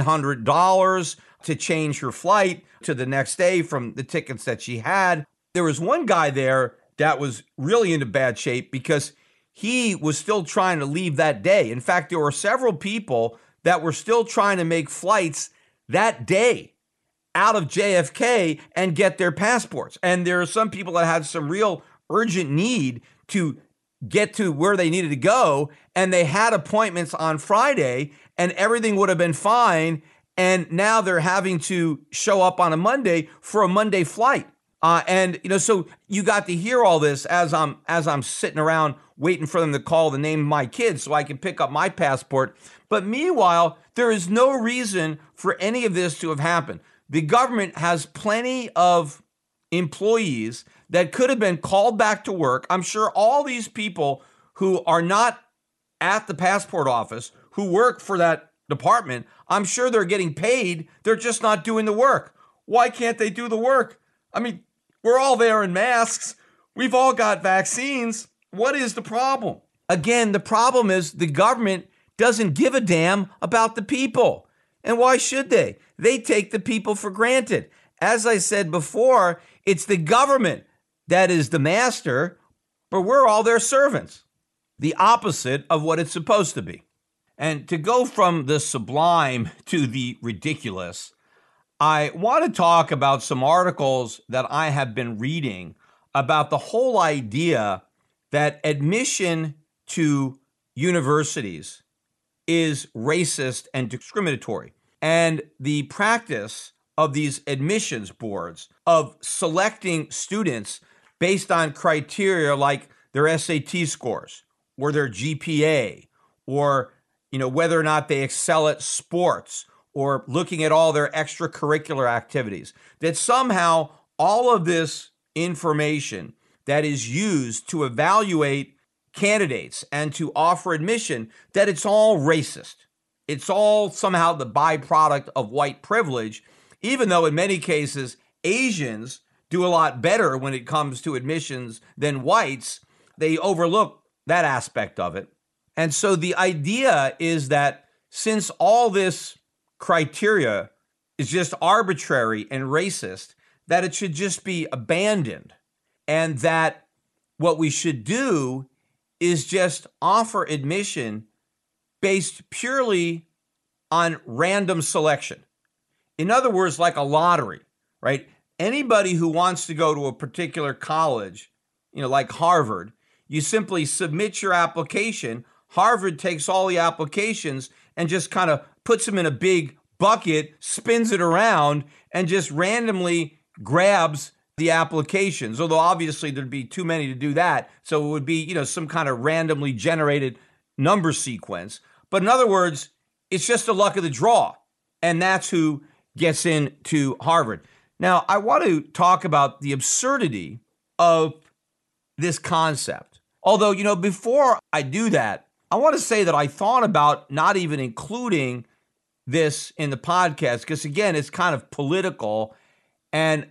$1,500 to change her flight to the next day from the tickets that she had. There was one guy there that was really into bad shape because he was still trying to leave that day. In fact, there were several people that were still trying to make flights that day out of JFK and get their passports. And there are some people that had some real urgent need to get to where they needed to go, and they had appointments on Friday, and everything would have been fine, and now they're having to show up on a Monday for a Monday flight. So you got to hear all this as I'm sitting around waiting for them to call the name of my kids so I can pick up my passport. But meanwhile, there is no reason for any of this to have happened. The government has plenty of employees that could have been called back to work. I'm sure all these people who are not at the passport office, who work for that department, I'm sure they're getting paid. They're just not doing the work. Why can't they do the work? I mean, we're all there in masks. We've all got vaccines. What is the problem? Again, the problem is the government doesn't give a damn about the people. And why should they? They take the people for granted. As I said before, it's the government that is the master, but we're all their servants. The opposite of what it's supposed to be. And to go from the sublime to the ridiculous, I want to talk about some articles that I have been reading about the whole idea that admission to universities is racist and discriminatory. And the practice of these admissions boards of selecting students based on criteria like their SAT scores or their GPA or whether or not they excel at sports or looking at all their extracurricular activities, that somehow all of this information that is used to evaluate candidates and to offer admission, that it's all racist. It's all somehow the byproduct of white privilege. even though in many cases Asians do a lot better when it comes to admissions than whites, they overlook that aspect of it. And so the idea is that since all this criteria is just arbitrary and racist, that it should just be abandoned, and that what we should do is just offer admission based purely on random selection. In other words, like a lottery, right? Anybody who wants to go to a particular college, like Harvard, you simply submit your application. Harvard takes all the applications and just kind of puts them in a big bucket, spins it around, and just randomly grabs the applications. Although obviously there'd be too many to do that. So it would be, some kind of randomly generated number sequence. But in other words, it's just the luck of the draw. And that's who gets into Harvard. Now, I want to talk about the absurdity of this concept. Although, before I do that, I want to say that I thought about not even including this in the podcast because, again, it's kind of political. And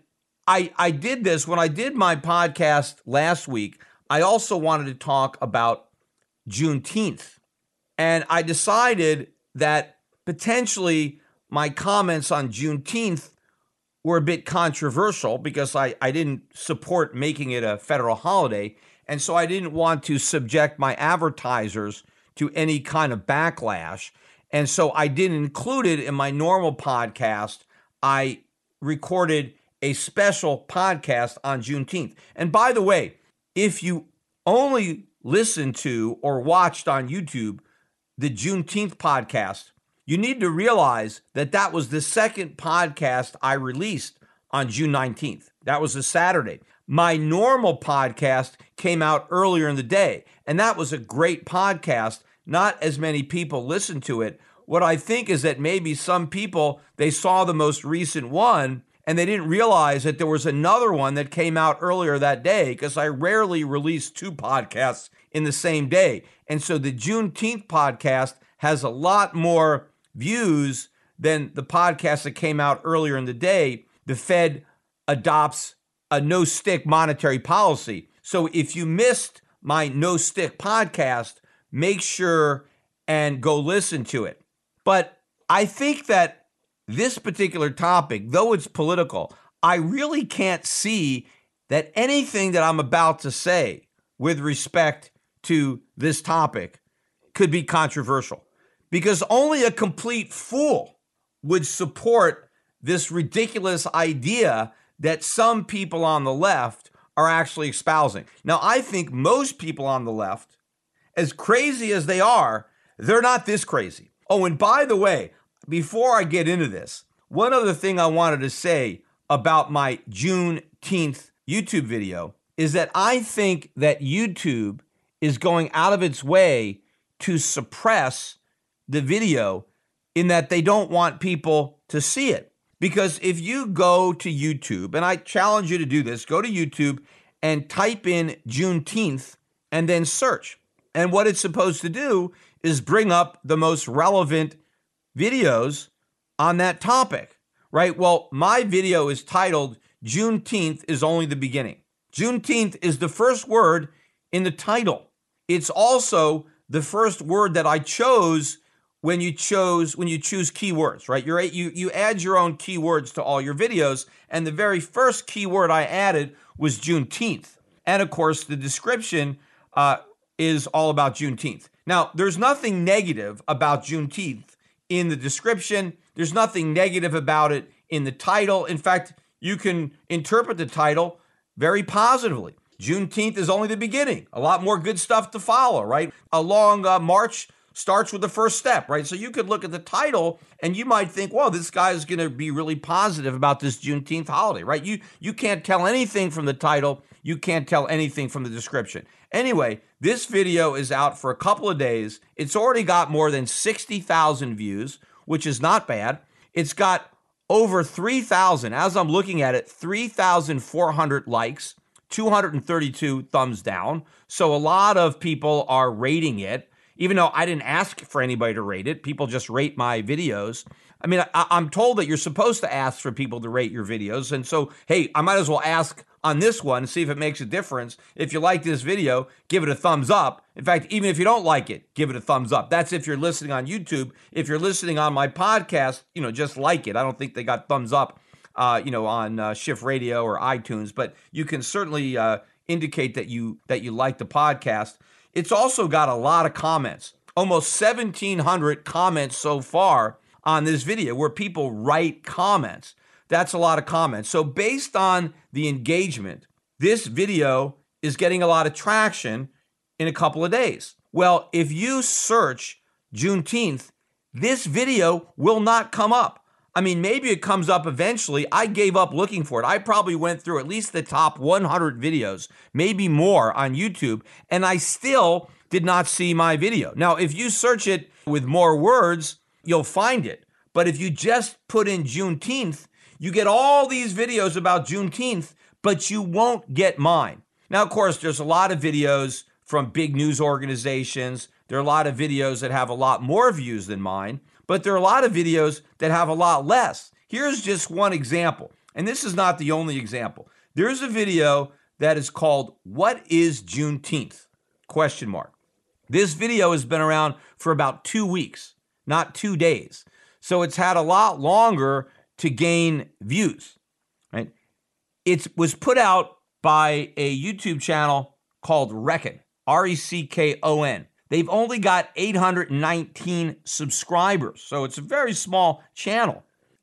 I did this when I did my podcast last week. I also wanted to talk about Juneteenth. And I decided that potentially my comments on Juneteenth were a bit controversial because I didn't support making it a federal holiday. And so I didn't want to subject my advertisers to any kind of backlash. And so I didn't include it in my normal podcast. I recorded a special podcast on Juneteenth. And by the way, if you only listened to or watched on YouTube the Juneteenth podcast, you need to realize that that was the second podcast I released on June 19th. That was a Saturday. My normal podcast came out earlier in the day, and that was a great podcast. Not as many people listened to it. What I think is that maybe some people, they saw the most recent one, and they didn't realize that there was another one that came out earlier that day, because I rarely release two podcasts in the same day. And so the Juneteenth podcast has a lot more views than the podcast that came out earlier in the day. The Fed adopts a no-stick monetary policy. So if you missed my no-stick podcast, make sure and go listen to it. But I think that this particular topic, though it's political, I really can't see that anything that I'm about to say with respect to this topic could be controversial, because only a complete fool would support this ridiculous idea that some people on the left are actually espousing. Now, I think most people on the left, as crazy as they are, they're not this crazy. Oh, and by the way, before I get into this, one other thing I wanted to say about my Juneteenth YouTube video is that I think that YouTube is going out of its way to suppress the video in that they don't want people to see it. Because if you go to YouTube, and I challenge you to do this, go to YouTube and type in Juneteenth and then search. And what it's supposed to do is bring up the most relevant videos on that topic, right? Well, my video is titled Juneteenth is Only the Beginning. Juneteenth is the first word in the title. It's also the first word that I chose when you choose keywords, right? You add your own keywords to all your videos, and the very first keyword I added was Juneteenth. And of course, the description is all about Juneteenth. Now, there's nothing negative about Juneteenth in the description. There's nothing negative about it in the title. In fact, you can interpret the title very positively. Juneteenth is only the beginning. A lot more good stuff to follow, right? A long march starts with the first step, right? So you could look at the title and you might think, well, this guy is going to be really positive about this Juneteenth holiday, right? You can't tell anything from the title. You can't tell anything from the description. Anyway, this video is out for a couple of days. It's already got more than 60,000 views, which is not bad. It's got over 3,000, as I'm looking at it, 3,400 likes, 232 thumbs down. So a lot of people are rating it. even though I didn't ask for anybody to rate it. People just rate my videos. I mean, I'm told that you're supposed to ask for people to rate your videos. And so, hey, I might as well ask on this one and see if it makes a difference. If you like this video, give it a thumbs up. In fact, even if you don't like it, give it a thumbs up. That's if you're listening on YouTube. If you're listening on my podcast, just like it. I don't think they got thumbs up, on Shift Radio or iTunes, but you can certainly indicate that you like the podcast. It's also got a lot of comments, almost 1,700 comments so far on this video where people write comments. That's a lot of comments. So based on the engagement, this video is getting a lot of traction in a couple of days. Well, if you search Juneteenth, this video will not come up. I mean, maybe it comes up eventually. I gave up looking for it. I probably went through at least the top 100 videos, maybe more on YouTube, and I still did not see my video. Now, if you search it with more words, you'll find it. But if you just put in Juneteenth, you get all these videos about Juneteenth, but you won't get mine. Now, of course, there's a lot of videos from big news organizations. There are a lot of videos that have a lot more views than mine, but there are a lot of videos that have a lot less. Here's just one example, and this is not the only example. There's a video that is called, "What is Juneteenth?" ? This video has been around for about 2 weeks, not 2 days. So it's had a lot longer to gain views, right? It was put out by a YouTube channel called Reckon, Reckon. They've only got 819 subscribers, so it's a very small channel.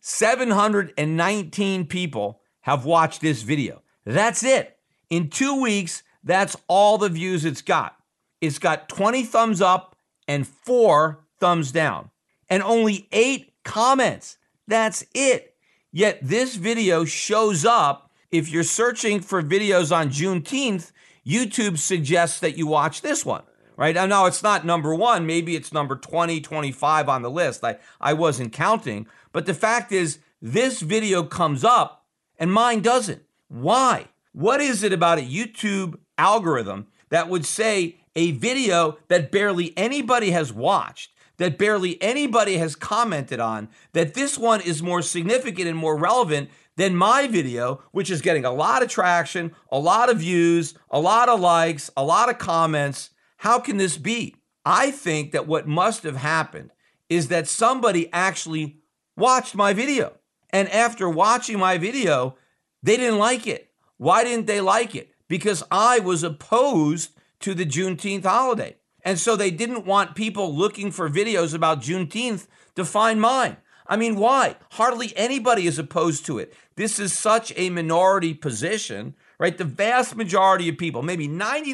719 people have watched this video. That's it. In 2 weeks, that's all the views it's got. It's got 20 thumbs up and 4 thumbs down, and only 8 comments. That's it. Yet this video shows up. If you're searching for videos on Juneteenth, YouTube suggests that you watch this one, right? Now, it's not number 1. Maybe it's number 20, 25 on the list. I wasn't counting. But the fact is, this video comes up and mine doesn't. Why? What is it about a YouTube algorithm that would say a video that barely anybody has watched, that barely anybody has commented on, that this one is more significant and more relevant than my video, which is getting a lot of traction, a lot of views, a lot of likes, a lot of comments? How can this be? I think that what must have happened is that somebody actually watched my video. And after watching my video, they didn't like it. Why didn't they like it? Because I was opposed to the Juneteenth holiday. And so they didn't want people looking for videos about Juneteenth to find mine. I mean, why? Hardly anybody is opposed to it. This is such a minority position, right? The vast majority of people, maybe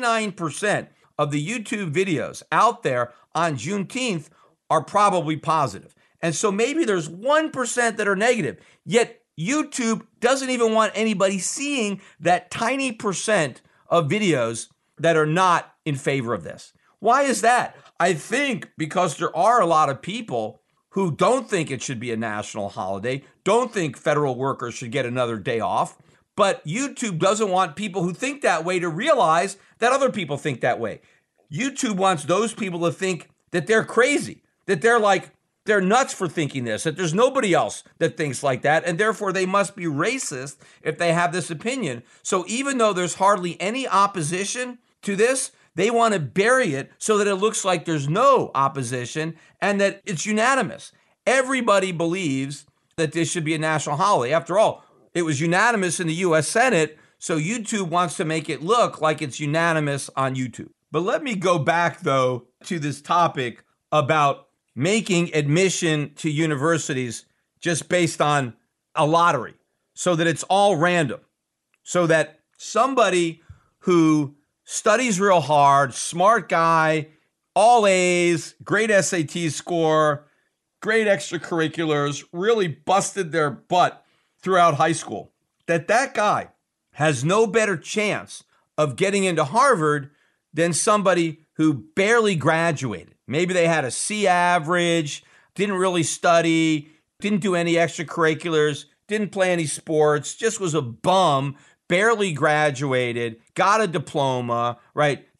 99% of the YouTube videos out there on Juneteenth are probably positive. And so maybe there's 1% that are negative. Yet YouTube doesn't even want anybody seeing that tiny percent of videos that are not in favor of this. Why is that? I think because there are a lot of people who don't think it should be a national holiday, don't think federal workers should get another day off, but YouTube doesn't want people who think that way to realize that other people think that way. YouTube wants those people to think that they're crazy, that they're nuts for thinking this, that there's nobody else that thinks like that, and therefore they must be racist if they have this opinion. So even though there's hardly any opposition to this, they want to bury it so that it looks like there's no opposition and that it's unanimous. Everybody believes that this should be a national holiday. After all, it was unanimous in the U.S. Senate, so YouTube wants to make it look like it's unanimous on YouTube. But let me go back, though, to this topic about making admission to universities just based on a lottery, so that it's all random, so that somebody who studies real hard, smart guy, all A's, great SAT score, great extracurriculars, really busted their butt throughout high school, that guy has no better chance of getting into Harvard than somebody who barely graduated. Maybe they had a C average, didn't really study, didn't do any extracurriculars, didn't play any sports, just was a bum, barely graduated, got a diploma, right? Got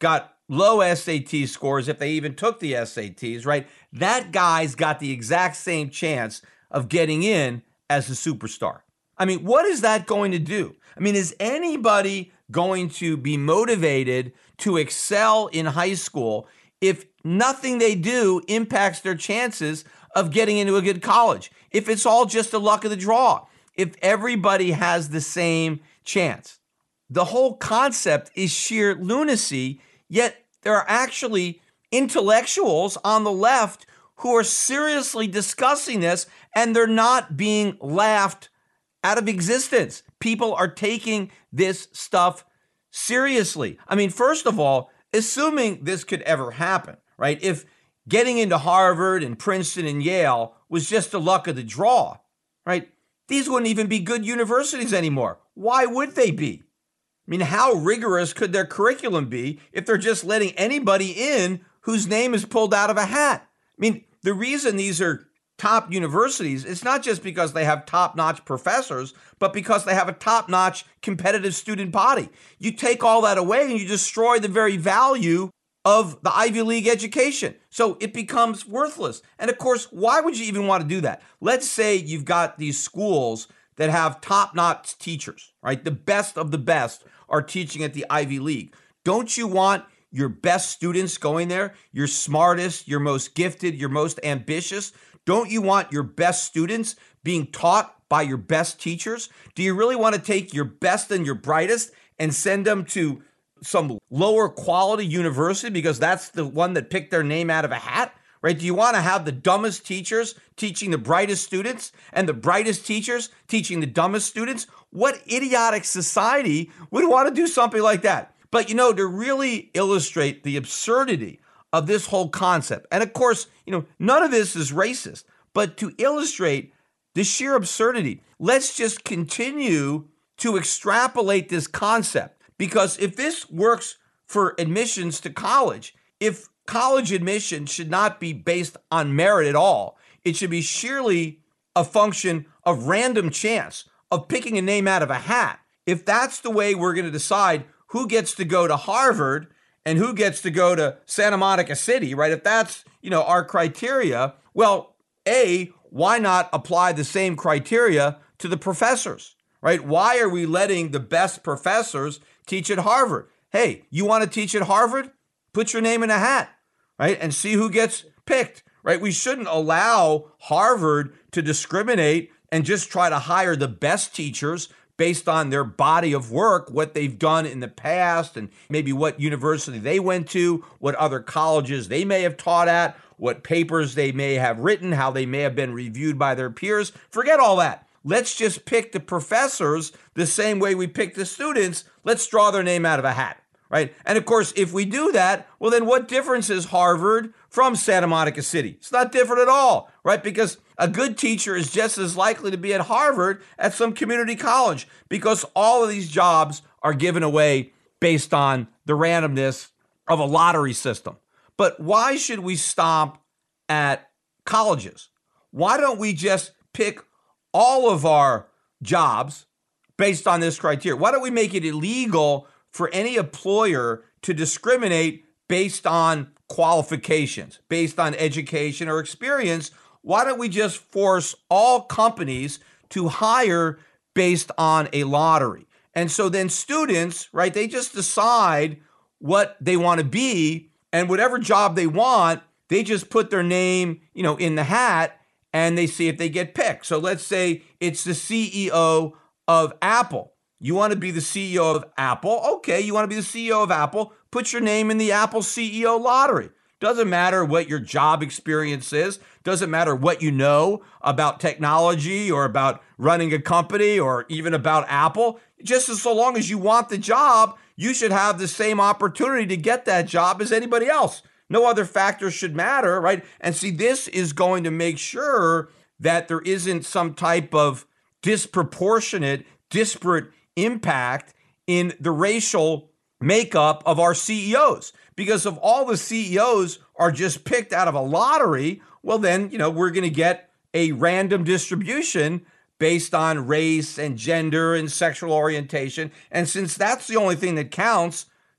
low SAT scores, if they even took the SATs, right? That guy's got the exact same chance of getting in as a superstar. I mean, what is that going to do? I mean, is anybody going to be motivated to excel in high school if nothing they do impacts their chances of getting into a good college? If it's all just the luck of the draw, if everybody has the same chance. The whole concept is sheer lunacy, yet there are actually intellectuals on the left who are seriously discussing this, and they're not being laughed out of existence. People are taking this stuff seriously. I mean, first of all, assuming this could ever happen, right? If getting into Harvard and Princeton and Yale was just the luck of the draw, right? These wouldn't even be good universities anymore. Why would they be? I mean, how rigorous could their curriculum be if they're just letting anybody in whose name is pulled out of a hat? I mean, the reason these are top universities, it's not just because they have top-notch professors, but because they have a top-notch competitive student body. You take all that away and you destroy the very value of the Ivy League education. So it becomes worthless. And of course, why would you even want to do that? Let's say you've got these schools that have top-notch teachers, right? The best of the best are teaching at the Ivy League. Don't you want your best students going there? Your smartest, your most gifted, your most ambitious? Don't you want your best students being taught by your best teachers? Do you really want to take your best and your brightest and send them to some lower quality university because that's the one that picked their name out of a hat, right? Do you want to have the dumbest teachers teaching the brightest students and the brightest teachers teaching the dumbest students? What idiotic society would want to do something like that? But, to really illustrate the absurdity of this whole concept, and of course, none of this is racist, but to illustrate the sheer absurdity, let's just continue to extrapolate this concept. Because if this works for admissions to college, if college admission should not be based on merit at all, it should be sheerly a function of random chance, of picking a name out of a hat. If that's the way we're going to decide who gets to go to Harvard and who gets to go to Santa Monica City, right? If that's, our criteria, well, A, why not apply the same criteria to the professors, right? Why are we letting the best professors teach at Harvard? Hey, you want to teach at Harvard? Put your name in a hat, right? And see who gets picked, right? We shouldn't allow Harvard to discriminate and just try to hire the best teachers based on their body of work, what they've done in the past, and maybe what university they went to, what other colleges they may have taught at, what papers they may have written, how they may have been reviewed by their peers. Forget all that. Let's just pick the professors the same way we pick the students. Let's draw their name out of a hat, right? And of course, if we do that, well, then what difference is Harvard from Santa Monica City? It's not different at all, right? Because a good teacher is just as likely to be at Harvard as some community college, because all of these jobs are given away based on the randomness of a lottery system. But why should we stop at colleges? Why don't we just pick all of our jobs based on this criteria? Why don't we make it illegal for any employer to discriminate based on qualifications, based on education or experience? Why don't we just force all companies to hire based on a lottery? And so then students, right, they just decide what they want to be, and whatever job they want, they just put their name, in the hat, and they see if they get picked. So let's say it's the CEO of Apple. You want to be the CEO of Apple? Okay, you want to be the CEO of Apple? Put your name in the Apple CEO lottery. Doesn't matter what your job experience is. Doesn't matter what you know about technology or about running a company or even about Apple. Just so long as you want the job, you should have the same opportunity to get that job as anybody else. No other factors should matter, right? And see, this is going to make sure that there isn't some type of disproportionate, disparate impact in the racial makeup of our CEOs. Because if all the CEOs are just picked out of a lottery, well then, we're going to get a random distribution based on race and gender and sexual orientation. And since that's the only thing that counts,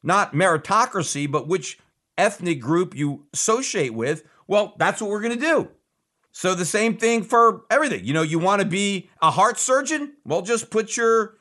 not meritocracy, but which ethnic group you associate with, well, that's what we're going to do. So the same thing for everything. You want to be a heart surgeon? Well, just put your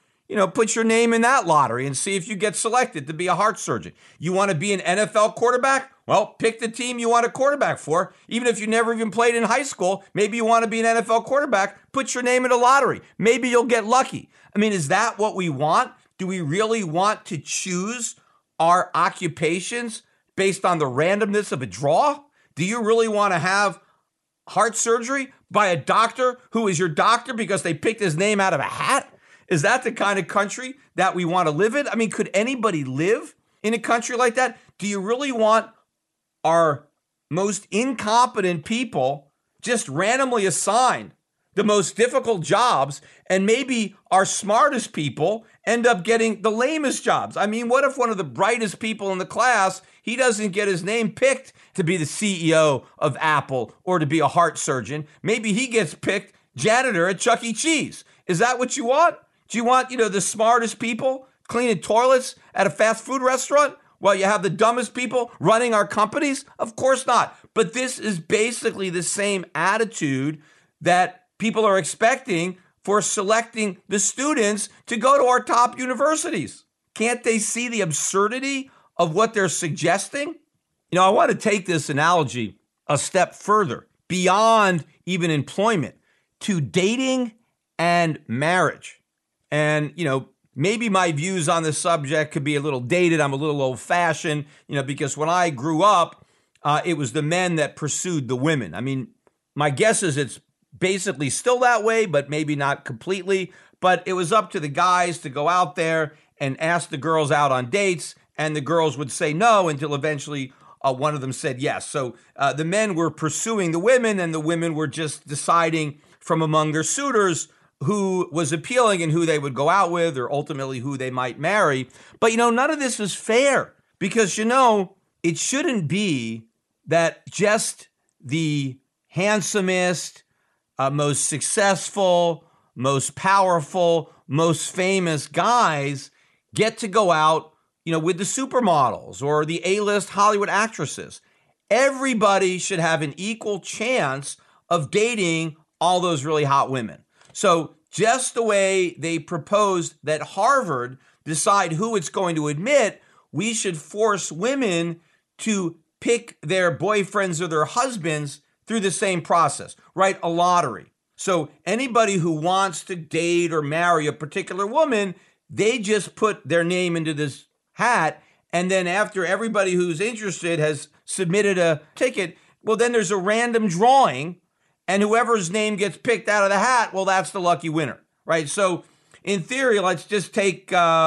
name in that lottery and see if you get selected to be a heart surgeon. You want to be an NFL quarterback? Well, pick the team you want a quarterback for. Even if you never even played in high school, maybe you want to be an NFL quarterback, put your name in a lottery. Maybe you'll get lucky. I mean, is that what we want? Do we really want to choose our occupations based on the randomness of a draw? Do you really want to have heart surgery by a doctor who is your doctor because they picked his name out of a hat? Is that the kind of country that we want to live in? I mean, could anybody live in a country like that? Do you really want our most incompetent people just randomly assigned the most difficult jobs, and maybe our smartest people end up getting the lamest jobs? I mean, what if one of the brightest people in the class, he doesn't get his name picked to be the CEO of Apple or to be a heart surgeon? Maybe he gets picked janitor at Chuck E. Cheese. Is that what you want? Do you want, the smartest people cleaning toilets at a fast food restaurant while you have the dumbest people running our companies? Of course not. But this is basically the same attitude that people are expecting for selecting the students to go to our top universities. Can't they see the absurdity of what they're suggesting? I want to take this analogy a step further, beyond even employment, to dating and marriage. And, maybe my views on this subject could be a little dated. I'm a little old-fashioned, because when I grew up, it was the men that pursued the women. I mean, my guess is it's basically still that way, but maybe not completely. But it was up to the guys to go out there and ask the girls out on dates, and the girls would say no until eventually one of them said yes. So the men were pursuing the women, and the women were just deciding from among their suitors who was appealing and who they would go out with, or ultimately who they might marry. But, none of this is fair, because, it shouldn't be that just the handsomest, most successful, most powerful, most famous guys get to go out, with the supermodels or the A-list Hollywood actresses. Everybody should have an equal chance of dating all those really hot women. So just the way they proposed that Harvard decide who it's going to admit, we should force women to pick their boyfriends or their husbands through the same process, right? A lottery. So anybody who wants to date or marry a particular woman, they just put their name into this hat. And then after everybody who's interested has submitted a ticket, well, then there's a random drawing. And whoever's name gets picked out of the hat, well, that's the lucky winner, right? So in theory, let's just take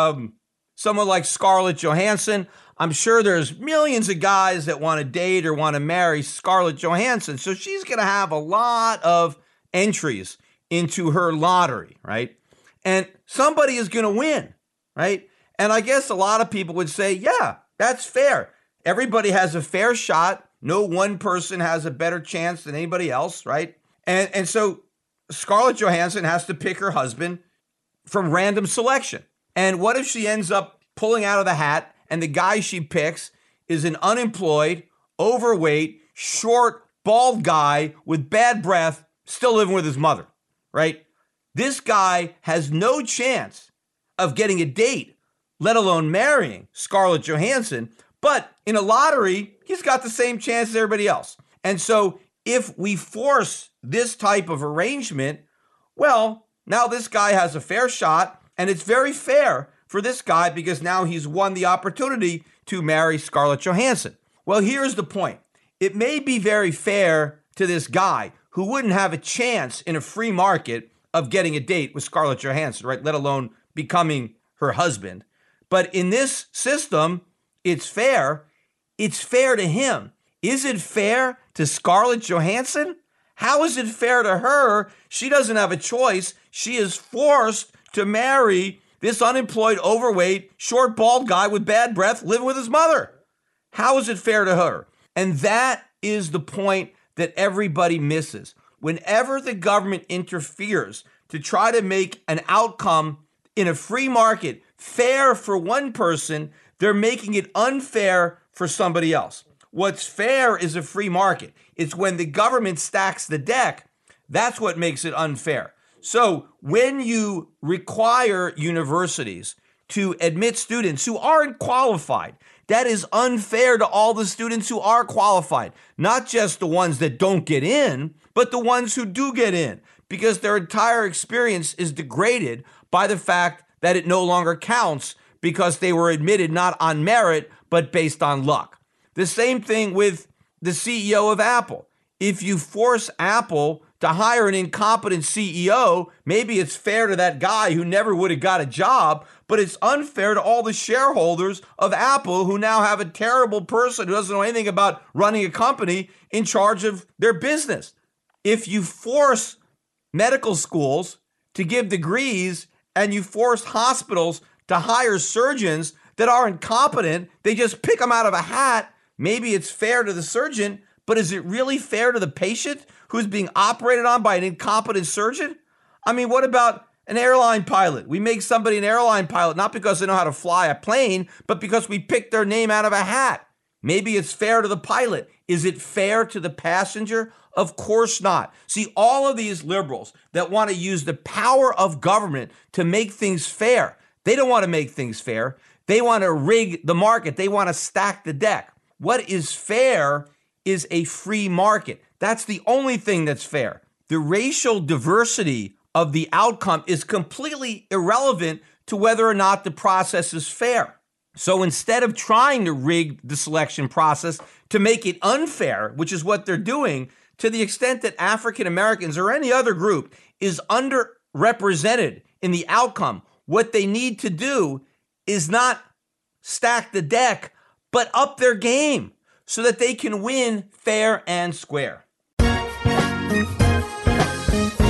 someone like Scarlett Johansson. I'm sure there's millions of guys that want to date or want to marry Scarlett Johansson. So she's going to have a lot of entries into her lottery, right? And somebody is going to win, right? And I guess a lot of people would say, yeah, that's fair. Everybody has a fair shot. No one person has a better chance than anybody else, right? And so Scarlett Johansson has to pick her husband from random selection. And what if she ends up pulling out of the hat and the guy she picks is an unemployed, overweight, short, bald guy with bad breath, still living with his mother, right? This guy has no chance of getting a date, let alone marrying Scarlett Johansson. But in a lottery, he's got the same chance as everybody else. And so if we force this type of arrangement, well, now this guy has a fair shot, and it's very fair for this guy because now he's won the opportunity to marry Scarlett Johansson. Well, here's the point. It may be very fair to this guy who wouldn't have a chance in a free market of getting a date with Scarlett Johansson, right? Let alone becoming her husband. But in this system, it's fair. It's fair to him. Is it fair to Scarlett Johansson? How is it fair to her? She doesn't have a choice. She is forced to marry this unemployed, overweight, short, bald guy with bad breath living with his mother. How is it fair to her? And that is the point that everybody misses. Whenever the government interferes to try to make an outcome in a free market fair for one person, they're making it unfair for somebody else. What's fair is a free market. It's when the government stacks the deck, that's what makes it unfair. So when you require universities to admit students who aren't qualified, that is unfair to all the students who are qualified, not just the ones that don't get in, but the ones who do get in, because their entire experience is degraded by the fact that it no longer counts because they were admitted not on merit, but based on luck. The same thing with the CEO of Apple. If you force Apple to hire an incompetent CEO, maybe it's fair to that guy who never would have got a job, but it's unfair to all the shareholders of Apple who now have a terrible person who doesn't know anything about running a company in charge of their business. If you force medical schools to give degrees and you force hospitals to hire surgeons that are incompetent, they just pick them out of a hat. Maybe it's fair to the surgeon, but is it really fair to the patient who's being operated on by an incompetent surgeon? I mean, what about an airline pilot? We make somebody an airline pilot not because they know how to fly a plane, but because we picked their name out of a hat. Maybe it's fair to the pilot. Is it fair to the passenger? Of course not. See, all of these liberals that want to use the power of government to make things fair, they don't want to make things fair. They want to rig the market. They want to stack the deck. What is fair is a free market. That's the only thing that's fair. The racial diversity of the outcome is completely irrelevant to whether or not the process is fair. So instead of trying to rig the selection process to make it unfair, which is what they're doing, to the extent that African Americans or any other group is underrepresented in the outcome, what they need to do is not stack the deck, but up their game so that they can win fair and square.